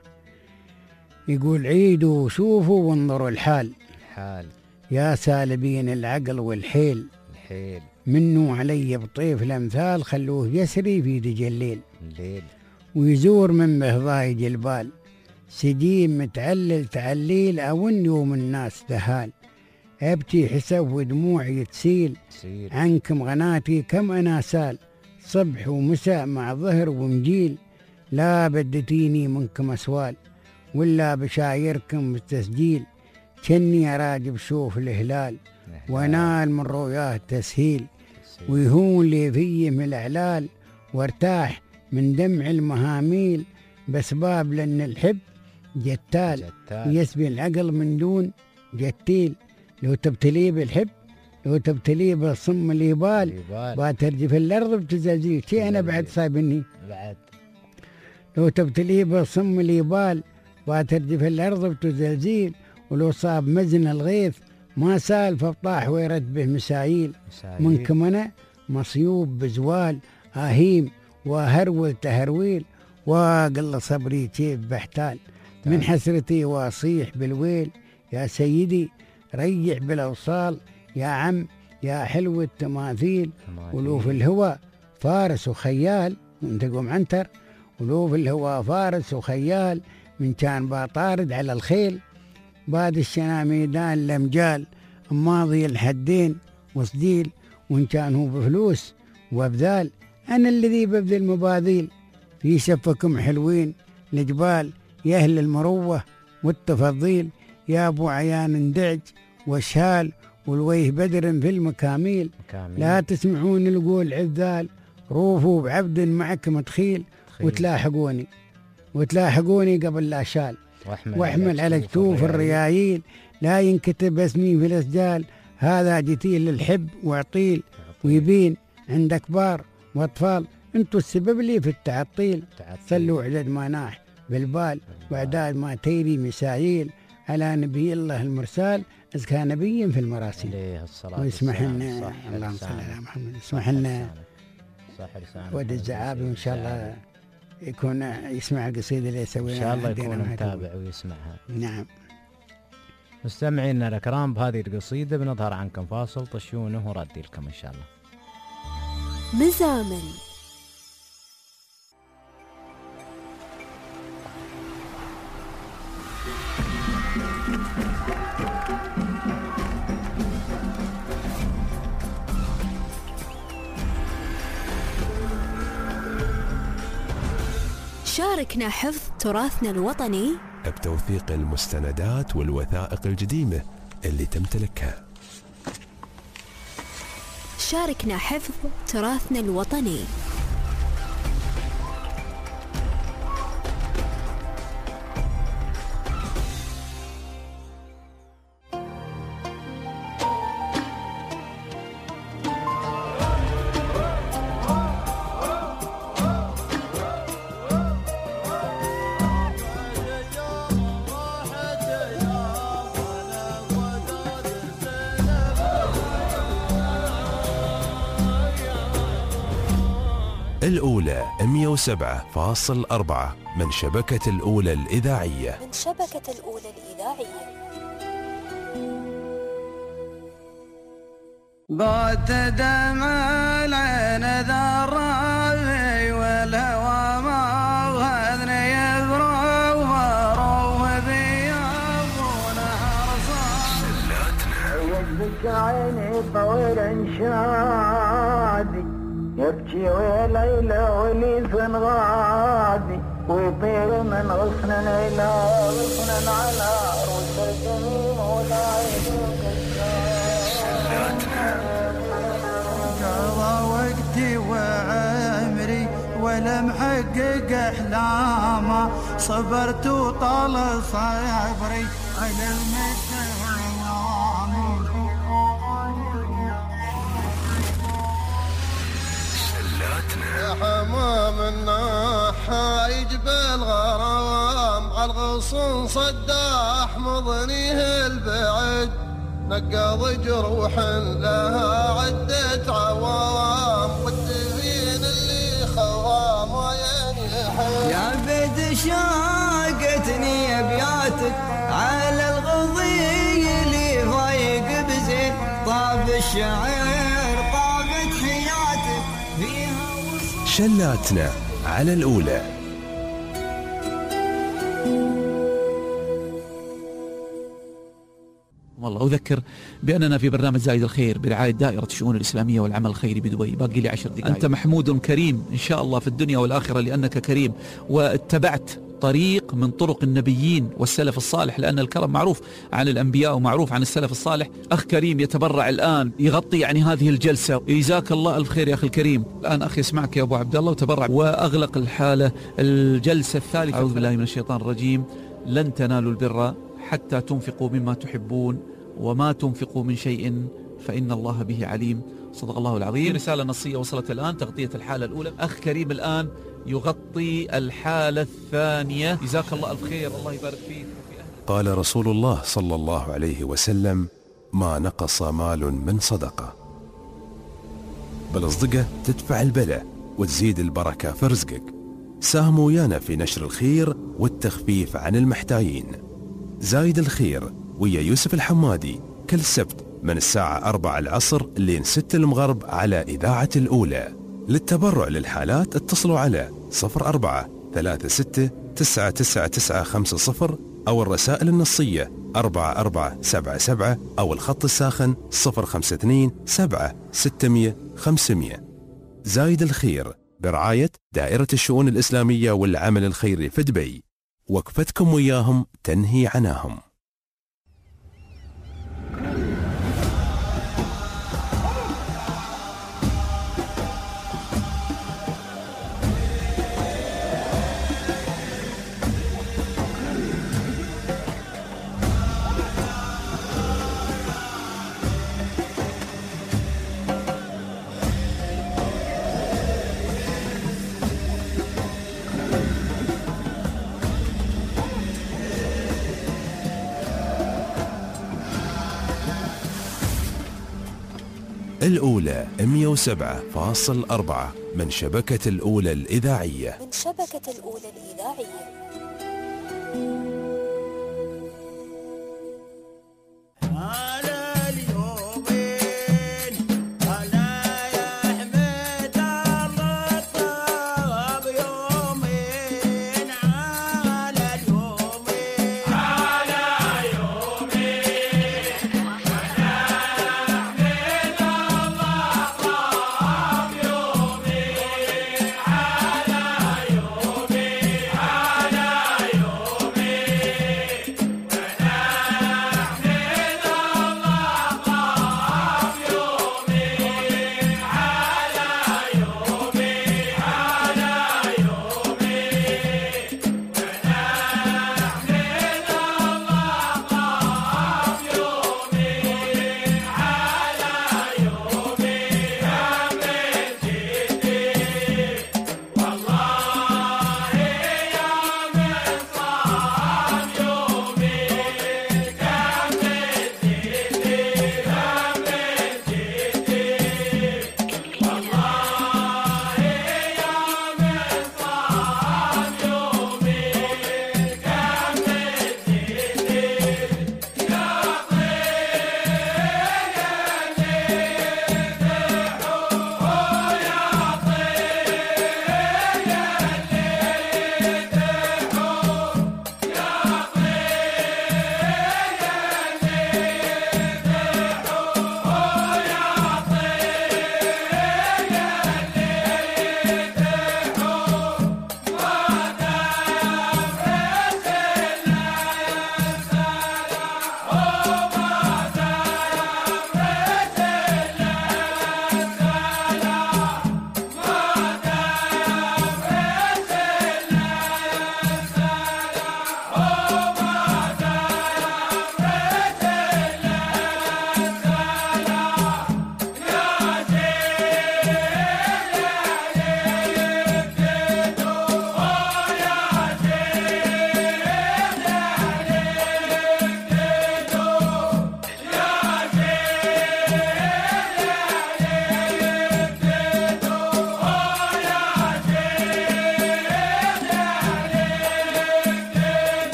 يقول عيدوا وشوفوا وانظروا الحال يا سالبين العقل والحيل، منه علي بطيف الامثال خلوه يسري في دجى الليل، ويزور من به ضايج البال سجين متعلل تعليل أون يوم الناس دهال، أبكي حسب ودموعي تسيل عنكم غناتي كم أنا سال، صبح ومساء مع ظهر ومجيل لا بدتيني منكم أسوال، ولا بشايركم بالتسجيل كني أراجب شوف الهلال، ونال من رؤياه تسهيل ويهون لي فيه من الأعلال، وارتاح من دمع المهاميل بسباب لأن الحب جتال يسبي العقل من دون جتيل، لو تبتليه بالحب لو تبتليه بالصم اليبال باترجف الأرض بتزلزيل. شيء أنا بعد صايبني بعد لو تبتليه بالصم اليبال باترجف الأرض بتزلزيل، ولو صاب مزن الغيث ما سال فطاح ويرد به مسايل، منكم أنا مصيوب بزوال أهيم وهرول تهرويل، وقل صبري كيف بحتال من حسرتي واصيح بالويل، يا سيدي ريع بالأوصال يا عم يا حلو التماثيل، ولو في الهوى فارس وخيال وانت قوم عنتر، ولو في الهوى فارس وخيال من كان باطارد على الخيل، بعد الشنا ميدان لمجال ماضي الحدين وصديل، وإن كان هو بفلوس وبذال أنا الذي ببذل مباذيل، في شفكم حلوين الجبال يا أهل المروة والتفضيل، يا أبو عيان اندعج وشال والويه بدر في المكاميل، لا تسمعون القول عذال روفوا بعبد معكم تخيل، وتلاحقوني قبل لا شال، واحمل على جتوف الريايل لا ينكتب اسمي في الاسجال، هذا جتيل للحب وعطيل ويبين عند كبار واطفال، انتوا السبب لي في التعطيل، صلوا عدد ما ناح بالبال واعداد ما تيري مسايل، على نبي الله المرسال أزكى نبي في المراسيل. ويسمح لنا اللهم صل على محمد، يسمح لنا ود الزعابي وإن شاء الله يكون يسمع القصيدة اللي يسويها إن شاء الله يكون متابع ويسمعها. نعم. مستمعينا الكرام بهذه القصيدة بنظهر عنكم فاصل طشونه وردي لكم إن شاء الله. مزامل شاركنا حفظ تراثنا الوطني بتوثيق المستندات والوثائق القديمة اللي تمتلكها. شاركنا حفظ تراثنا الوطني. الأولى 107.4 من شبكة الأولى الإذاعية. بات دمع العين ذرابي والهوى ما وهذني يفرع وروه بيابون حرصان يدك عيني طويل انشادي يبكي وليلى وليفن غادي ويطير من غصن إلى غصن على رؤوس الجميم ولا يدوك قضى وقتي وعمري ولا محقق أحلامه صبرت وطال صبري على يا حمام الناحة يجبل غرام عالغصن صداح مضنيه البعد نقض جروح لها عدة عوام والدفين اللي خوام وينحب يا بيت شاقتني ابياتك على الغضي اللي ضايق بزين طاب الشعر طابت حياتك فيها شلاتنا على الأولى. والله أذكر بأننا في برنامج زايد الخير برعاية دائرة الشؤون الإسلامية والعمل الخيري بدبي. باقي لي 10 دقائق. أنت محمود كريم إن شاء الله في الدنيا والآخرة لأنك كريم واتبعت طريق من طرق النبيين والسلف الصالح، لأن الكرم معروف عن الأنبياء ومعروف عن السلف الصالح. أخ كريم يتبرع الآن يغطي يعني هذه الجلسة، جزاك الله ألف خير يا أخي الكريم. الآن أخي يسمعك يا أبو عبد الله وتبرع وأغلق الحالة. الجلسة الثالثة. أعوذ بالله من الشيطان الرجيم. لن تنالوا البر حتى تنفقوا مما تحبون وما تنفقوا من شيء فإن الله به عليم. صدق الله العظيم. رسالة نصية وصلت الآن تغطية الحالة الأولى. أخ كريم الآن يغطي الحالة الثانية. جزاك الله ألف خير، الله يبارك فيك. قال رسول الله صلى الله عليه وسلم: ما نقص مال من صدقة. بالصدقة تدفع البلاء وتزيد البركة في رزقك. ساهموا ويانا في نشر الخير والتخفيف عن المحتاجين. زايد الخير ويا يوسف الحمادي كل سبت من الساعة 4 العصر لين 6 المغرب على إذاعة الأولى. للتبرع للحالات اتصلوا على 0436999950 أو الرسائل النصية 4477 أو الخط الساخن 052 7 600 500. زايد الخير برعاية دائرة الشؤون الإسلامية والعمل الخيري في دبي. وقفتكم وياهم تنهي عناهم. الأولى 107.4 من شبكة الأولى الإذاعية.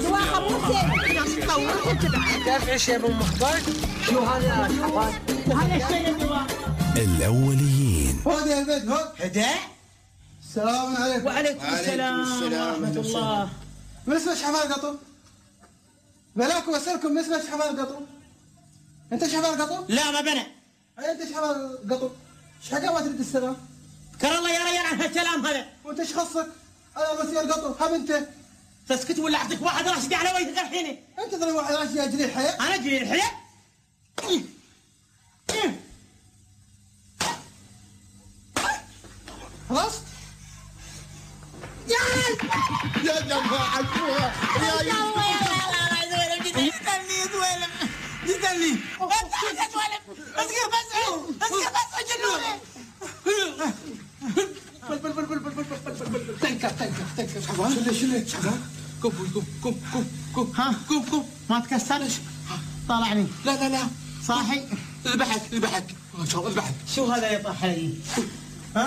دافع يا ابو مخبار. شو هذا يا شباب؟ هذا الشيء الدواء. الأوليين. هذا يا البيت هدى. السلام عليكم. وعليكم السلام ورحمة الله. ما اسمه حمار قطو؟ بلاكم اسالكم ما اسمه حمار قطو؟ انت حمار قطو؟ لا ما بنا. انت حمار قطو؟ ايش حكا ما تريد السلام؟ كر الله يا ريال عن هالكلام هذا. وانت ايش خصك؟ انا مسير قطو، هم انت؟ تسكت ولا اعطيك واحد راشدي على وجهك الحين. انت ترى واحد راشدي اجري الحياه؟ انا اجري الحياه؟ خلاص؟ يا جماعة يا الله يا جدني اسكر بس جنوني. تنكر شباب قوم ها قوم ما تكسرش. طالعني. لا صاحي. اذبحك اذبحك. شو هذا يطيح علي؟ ها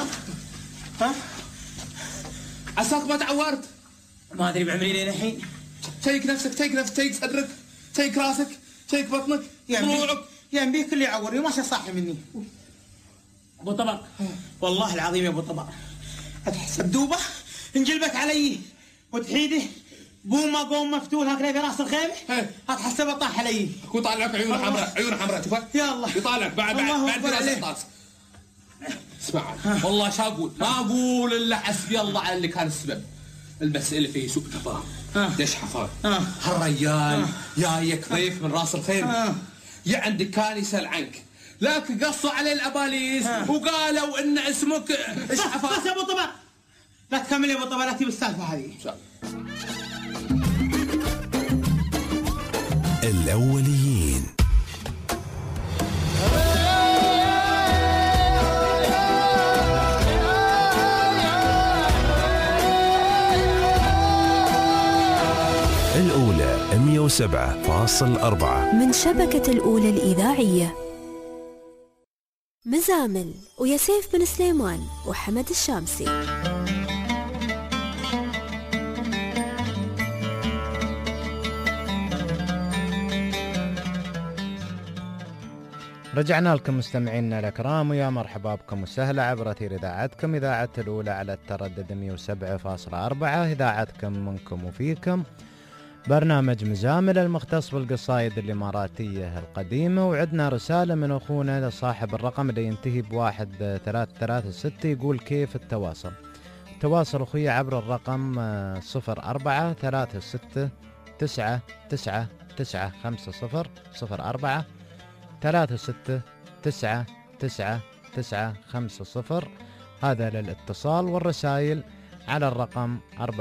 عساك ما تعورت. ما ادري بعمري لين الحين. تيك نفسك، تيك صدرك، تيك راسك، تيك بطنك، ضلوعك. يا بيك اللي يعورني وما صاحي مني. ابو طبق والله العظيم يا ابو طبق اتحس بدوبه انجلبك علي وتحيده بومه قوم مفتول هكذا في راس الخيمه اتحسب طاح علي. اكو طالعك عيونه حمراء شوفها. يا الله يطالعك بعد في راس الطاس. اسمع والله شو اقول؟ ما اقول الا حسبي الله على اللي كان السبب. المسألة فيه سوء تفاهم. ليش حفاظ؟ هالرجال جايك ضيف من راس الخيمة. يا عندك كان يسأل عنك، لكن قصوا عليه الاباليس وقالوا ان اسمك ايش حفاظ. بس يا ابو طبق لا تكمل يا ابو طبق، لا تجيب السالفة هذه. الأوليين. الأولى 107.4 من شبكة الأولى الإذاعية. مزامل وياسيف بن سليمان وحمد الشامسي. رجعنا لكم مستمعينا الأكرام، ويا مرحبا بكم وسهلا عبر أثير إذاعتكم إذاعة الأولى على التردد 107.4، إذاعتكم منكم وفيكم. برنامج مزامل المختص بالقصائد الإماراتية القديمة. وعدنا رسالة من أخونا لصاحب الرقم اللي ينتهي ب1336 يقول كيف التواصل. تواصل أخوي عبر الرقم 0436999950 0436999950. هذا للاتصال، والرسائل على الرقم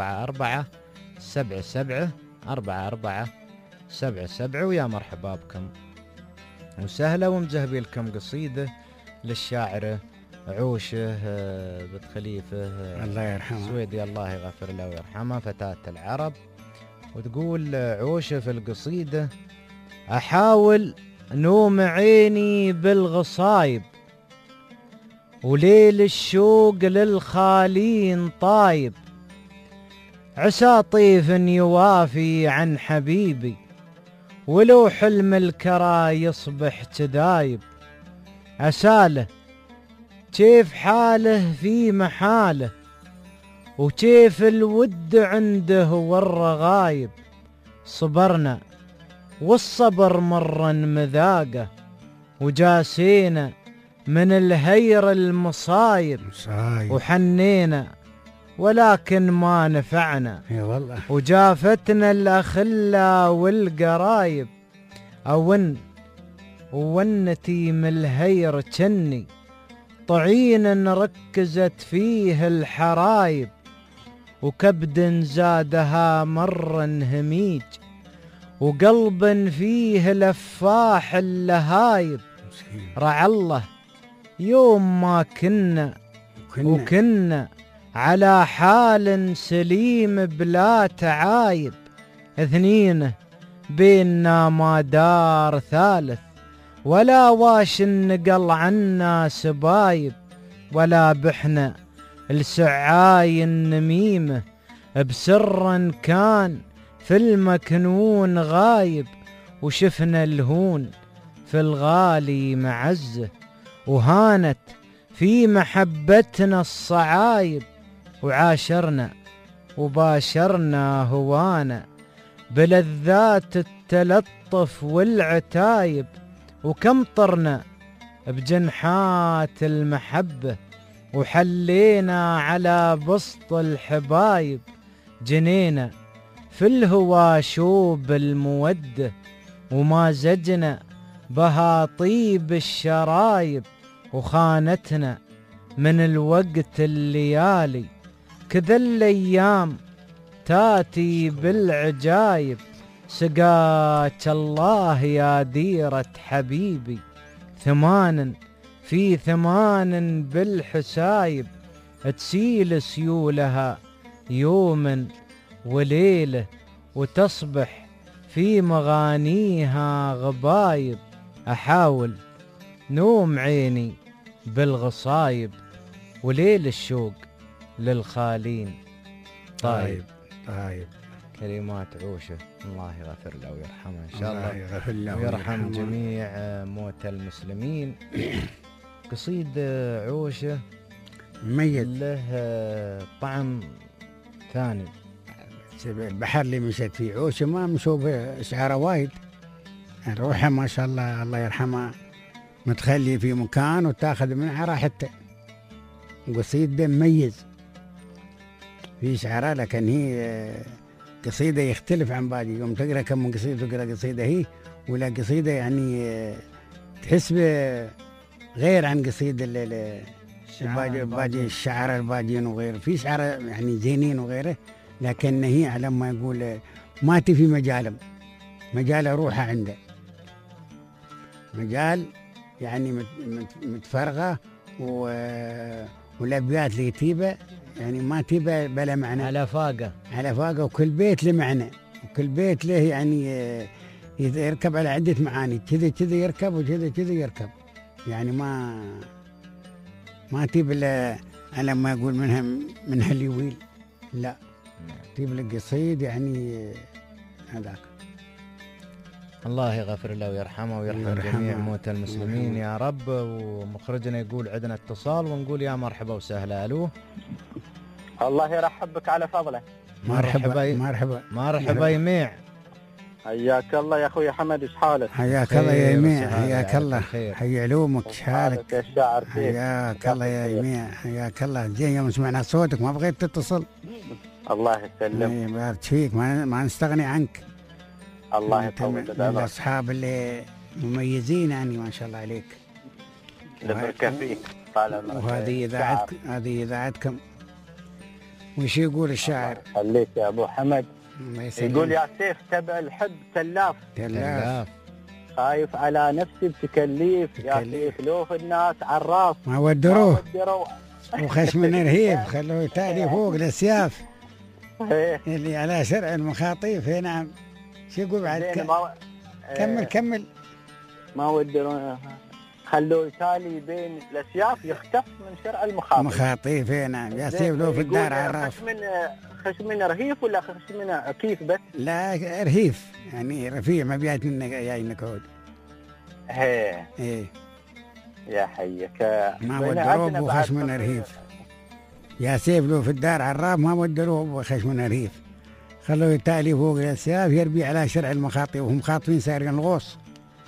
4477. ويا مرحبا بكم وسهلا ومزهبي لكم قصيدة للشاعرة عوشة بنت خليفة الله يرحمها سويدي الله يغفر له ويرحمها، فتاة العرب. وتقول عوشة في القصيدة: أحاول نوم عيني بالغصايب، وليل الشوق للخالين طايب، عسى طيف يوافي عن حبيبي، ولو حلم الكرى يصبح تدايب. أساله كيف حاله في محاله، وكيف الود عنده والرغايب. صبرنا والصبر مرا مذاقه، وجاسينا من الهير المصايب، وحنينا ولكن ما نفعنا، والله وجافتنا الأخلاء والقرايب. ونتي من الهير جني، طعين ركزت فيه الحرايب، وكبد زادها مرا هميج، وقلب فيه لفاح اللهايب. رعى الله يوم ما وكنا على حال سليم بلا تعايب، اثنين بيننا ما دار ثالث، ولا واش نقل عنا سبايب، ولا بحنا السعاي النميمة بسرا كان في المكنون غايب، وشفنا الهون في الغالي معزه، وهانت في محبتنا الصعايب، وعاشرنا وباشرنا هوانا بلذات التلطف والعتايب، وكم طرنا بجنحات المحبة، وحلينا على بسط الحبايب، جنينا في الهوى شوب المودة، وما زجنا بها طيب الشرايب، وخانتنا من الوقت الليالي، كذا الأيام تاتي بالعجايب، سقاك الله يا ديرة حبيبي، ثمان في ثمان بالحسايب، تسيل سيولها يوم وليلة، وتصبح في مغانيها غبايب، أحاول نوم عيني بالغصايب، وليل الشوق للخالين طايب. كلمات عوشة، الله يغفر له ويرحمه إن شاء الله، يغفر له ويرحم جميع موتى المسلمين. قصيد عوشة مميز، له طعم ثاني. البحر اللي مشت فيه عوشة ما مشوا بأشعاره وايد، روحه ما شاء الله الله يرحمه متخلي في مكان وتاخذ منها راحته. قصيد مميز في شعرها، لكن هي قصيدة يختلف عن باقي. يوم تقرأ كم من قصيدة تقرأ قصيدة هي، ولا قصيدة يعني تحس غير عن قصيدة باقي الشعراء الباقيين وغيره. في شعراء يعني زينين وغيره، لكن هي على ما يقول ما تفي مجال روحها عنده، مجال يعني متفرغة، والأبيات اللي تيبه يعني ما تيبه بلا معنى، على فاقة، وكل بيت له معنى، وكل بيت له يعني يركب على عدة معاني، كذا يركب وكذا يركب، يعني ما تيب إلا على ما يقول منها اليويل، لا تيب القصيد يعني هذاك. الله يغفر له ويرحمه ويرحم جميع موتى المسلمين يا رب. ومخرجنا يقول عندنا اتصال، ونقول يا مرحبا وسهلا. الو، الله يرحب بك على فضله. مرحبا يميع، حياك الله يا اخوي حمد، ايش حالك؟ حياك الله يا يميع، حياك الله، حي علومك، ايش حالك؟ الشاعر حياك الله يا يميع، حياك الله. زين يوم سمعنا صوتك ما بغيت تتصل. الله يسلمك، بارك فيك، ما نستغني عنك. الله يطول من الاصحاب اللي مميزين يعني ما شاء الله عليك. البركه فيك طال عمرك. وهذه اذاعتكم. وش يقول الشاعر؟ خليك يا ابو حمد. يقول يا سيف تبع الحب تلاف، خايف على نفسي بتكليف، يا سيف لو في الناس عراف، ما ودروه وخش من رهيب، خلوه يتالي فوق الاسياف اللي على شرع المخاطيف. نعم، شو يقول بعد؟ كمل. ما ودروه، خلوه يتالي بين الاسياف، يختف من شرع المخاطيف. نعم، يا سيف لو في الدار عراف. خش من رهيف ولا خش من عكيف بس؟ لا رهيف يعني رفيع، ما بيات منك جاي نكود. ايه يا حيك، ما ودروه وخش من رهيف. يا سيف لو في الدار عراف، ما ودروه وخش من رهيف، خلوه يتالي فوق الاسياف، يربي على شرع المخاطيف، وهم خاطفين سارقين الغوص.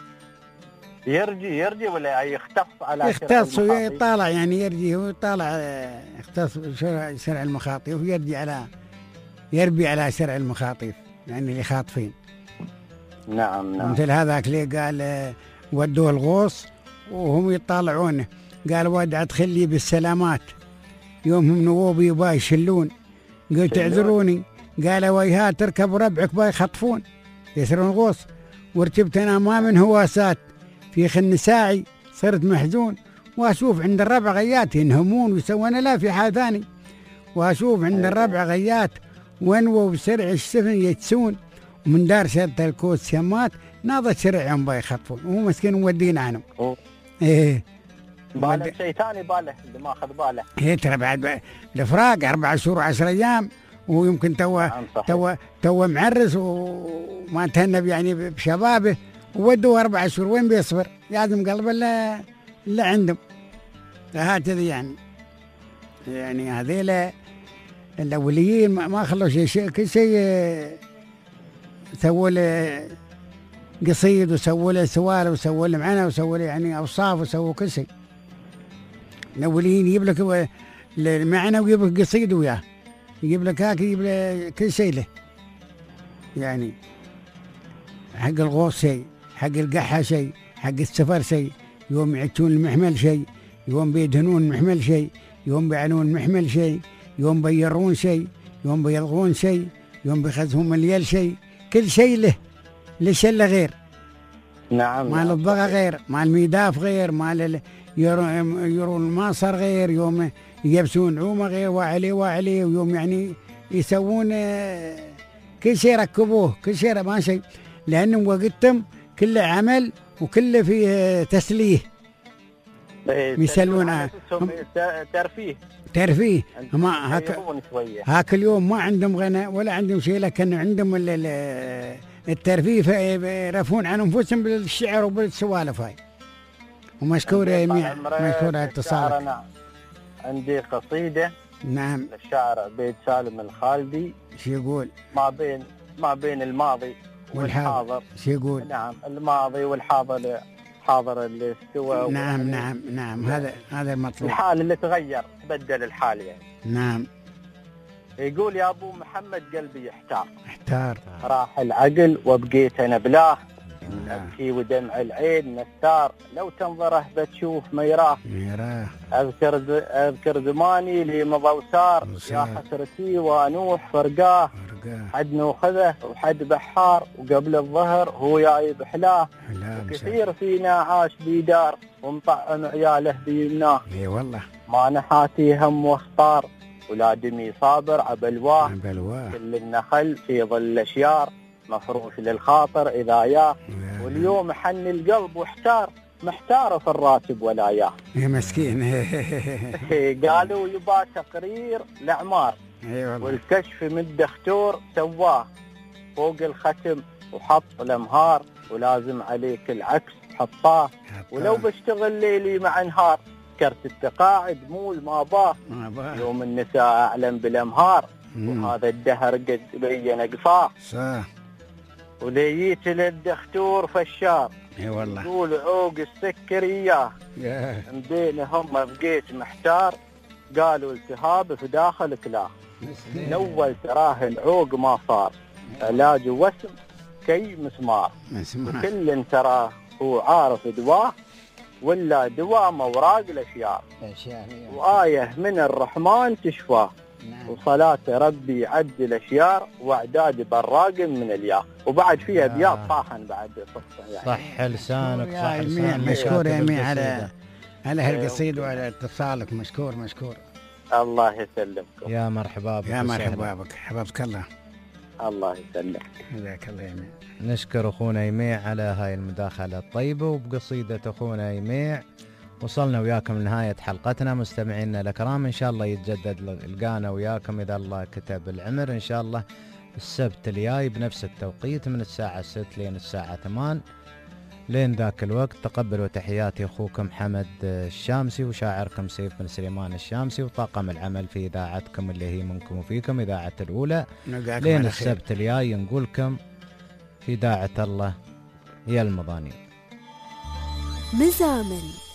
يرجي ولا يختص على يختص ويطالع، يعني يرجي ويطالع، يختص شرع المخاطيف يربي على شرع المخاطيف، يعني اللي خاطفين. نعم. مثل هذاك اللي قال ودوه الغوص وهم يطالعونه، قال ودع تخلي بالسلامات، يومهم نووبي يبا يشلون، قلت اعذروني، قال ويها تركب ربعك با يخطفون، يسرون الغوص، وركبت انا ما من هواسات، في خن ساعي صرت محزون، واشوف عند الربع غيات ينهمون ويسوون لا في حال ثاني، واشوف عند الربع غيات ونووا بسرع السفن يتسون، ومن دار شرط الكوس سمات ناضت شرعهم با يخطفون، وهو مسكين مودين عنهم. باله شيء ثاني، باله اللي ما اخذ باله. ترى بعد الافراق 4 شهور و10 ايام، ويمكن تو معرس وما تهنب يعني بشبابه، وودوا 4 شهور وين بيصبر؟ لازم قلب اللي عندهم. هكذا يعني هذيلا الأوليين ما خلوا شيء، كل شيء سووا له قصيد وسووا له سوالف وسووا له معنى وسووا له يعني أوصاف وسووا كل شيء. الأوليين يجيب لك المعنى ويجيب لك قصيد وياه، يجيب لك هاك، يجيب لك كل شيء له يعني. حق الغوص شيء، حق القحة شيء، حق السفر شيء، يوم يعتون المحمل شيء، يوم بيدهنون المحمل شيء، يوم بيعنون المحمل شيء، يوم بيرون شيء، يوم بيلغون شيء، يوم بيخذهم اليل شيء، كل شيء له لشله غير. نعم. مال الضغى غير، مال الميداف غير، مال يرون الماصر غير، يوم يلبسون عومه غير، وعليه، ويوم يعني يسوون كل شيء ركبوه، كل شيء ما شيء، لأنهم وقتهم كله عمل وكله فيه تسليه. يسلون ترفيه. ما هاك اليوم ما عندهم غنى ولا عندهم شيء، لكن عندهم الترفيه يرفون عن انفسهم بالشعر وبالسوالف هاي. ومشكور يا يميع، مشكور على اتصالك. نعم. عندي قصيدة نعم للشاعر عبيد سالم الخالدي. شو يقول؟ ما بين الماضي والحاضر. شو يقول؟ نعم، الماضي والحاضر، حاضر اللي استوى. نعم هذا المطلوب. الحال اللي تغير بدل الحال يعني. نعم. يقول يا ابو محمد قلبي احتار، راح العقل وبقيت انا بلاه، ابكي ودمع العين نستار، لو تنظره بتشوف ما يراه. اذكر زماني لي مضى وسار، يا حسرتي وانوح فرقاه، حد نوخذه وحد بحار، وقبل الظهر هو جاي بحلاه، وكثير فينا عاش بيدار، ومطعم عياله بيمناه. اي والله ما نحاتي هم واختار، ولا دمي صابر عبلواه، كل النخل في ظل اشيار، مفروش للخاطر اذا ياه، واليوم حن القلب واحتار، محتار في الراتب ولا ياه. يا مسكين. قالوا يبا تقرير الاعمار، والكشف من الدكتور سواه، فوق الختم وحط الامهار، ولازم عليك العكس حطاه، ولو بشتغل ليلي مع نهار، كرت التقاعد مو ما باه، يوم النساء اعلم بالامهار، وهذا الدهر قد بين قفاه. صح. وليت للدكتور فشار، اي والله، يقول عوق السكر اياه، مدينهم بقيت محتار، قالوا التهاب في داخل كلاه، الاول تراه العوق ما صار، علاج وسم كي مسمار، وكل تراه هو عارف دواه، ولا دواء موراق الاشياء، وآية من الرحمن تشفاه، وصلاة ربي يعدل اشياء، واعداد براق من الياء. وبعد فيها ابيات طاحن بعد يعني. صح لسانك، صح لسانك. مشكور يا مي على هالقصيد وعلى اتصالك. مشكور. الله يسلمكم. يا مرحبا بك. يا مرحبا بك، حببك الله. الله يسلمك. جزاك الله يميع. نشكر اخونا يميع على هاي المداخلة الطيبة، وبقصيدة اخونا يميع وصلنا وياكم لنهاية حلقتنا. مستمعينا الكرام، ان شاء الله يتجدد لقانا وياكم اذا الله كتب العمر ان شاء الله السبت الجاي بنفس التوقيت من الساعة 6 لين الساعة 8. لين ذاك الوقت تقبلوا تحياتي اخوكم حمد الشامسي، وشاعركم سيف بن سليمان الشامسي، وطاقم العمل في اذاعتكم اللي هي منكم وفيكم اذاعة الاولى. لين السبت الجاي نقولكم في اذاعة الله يا المضانين. مزامل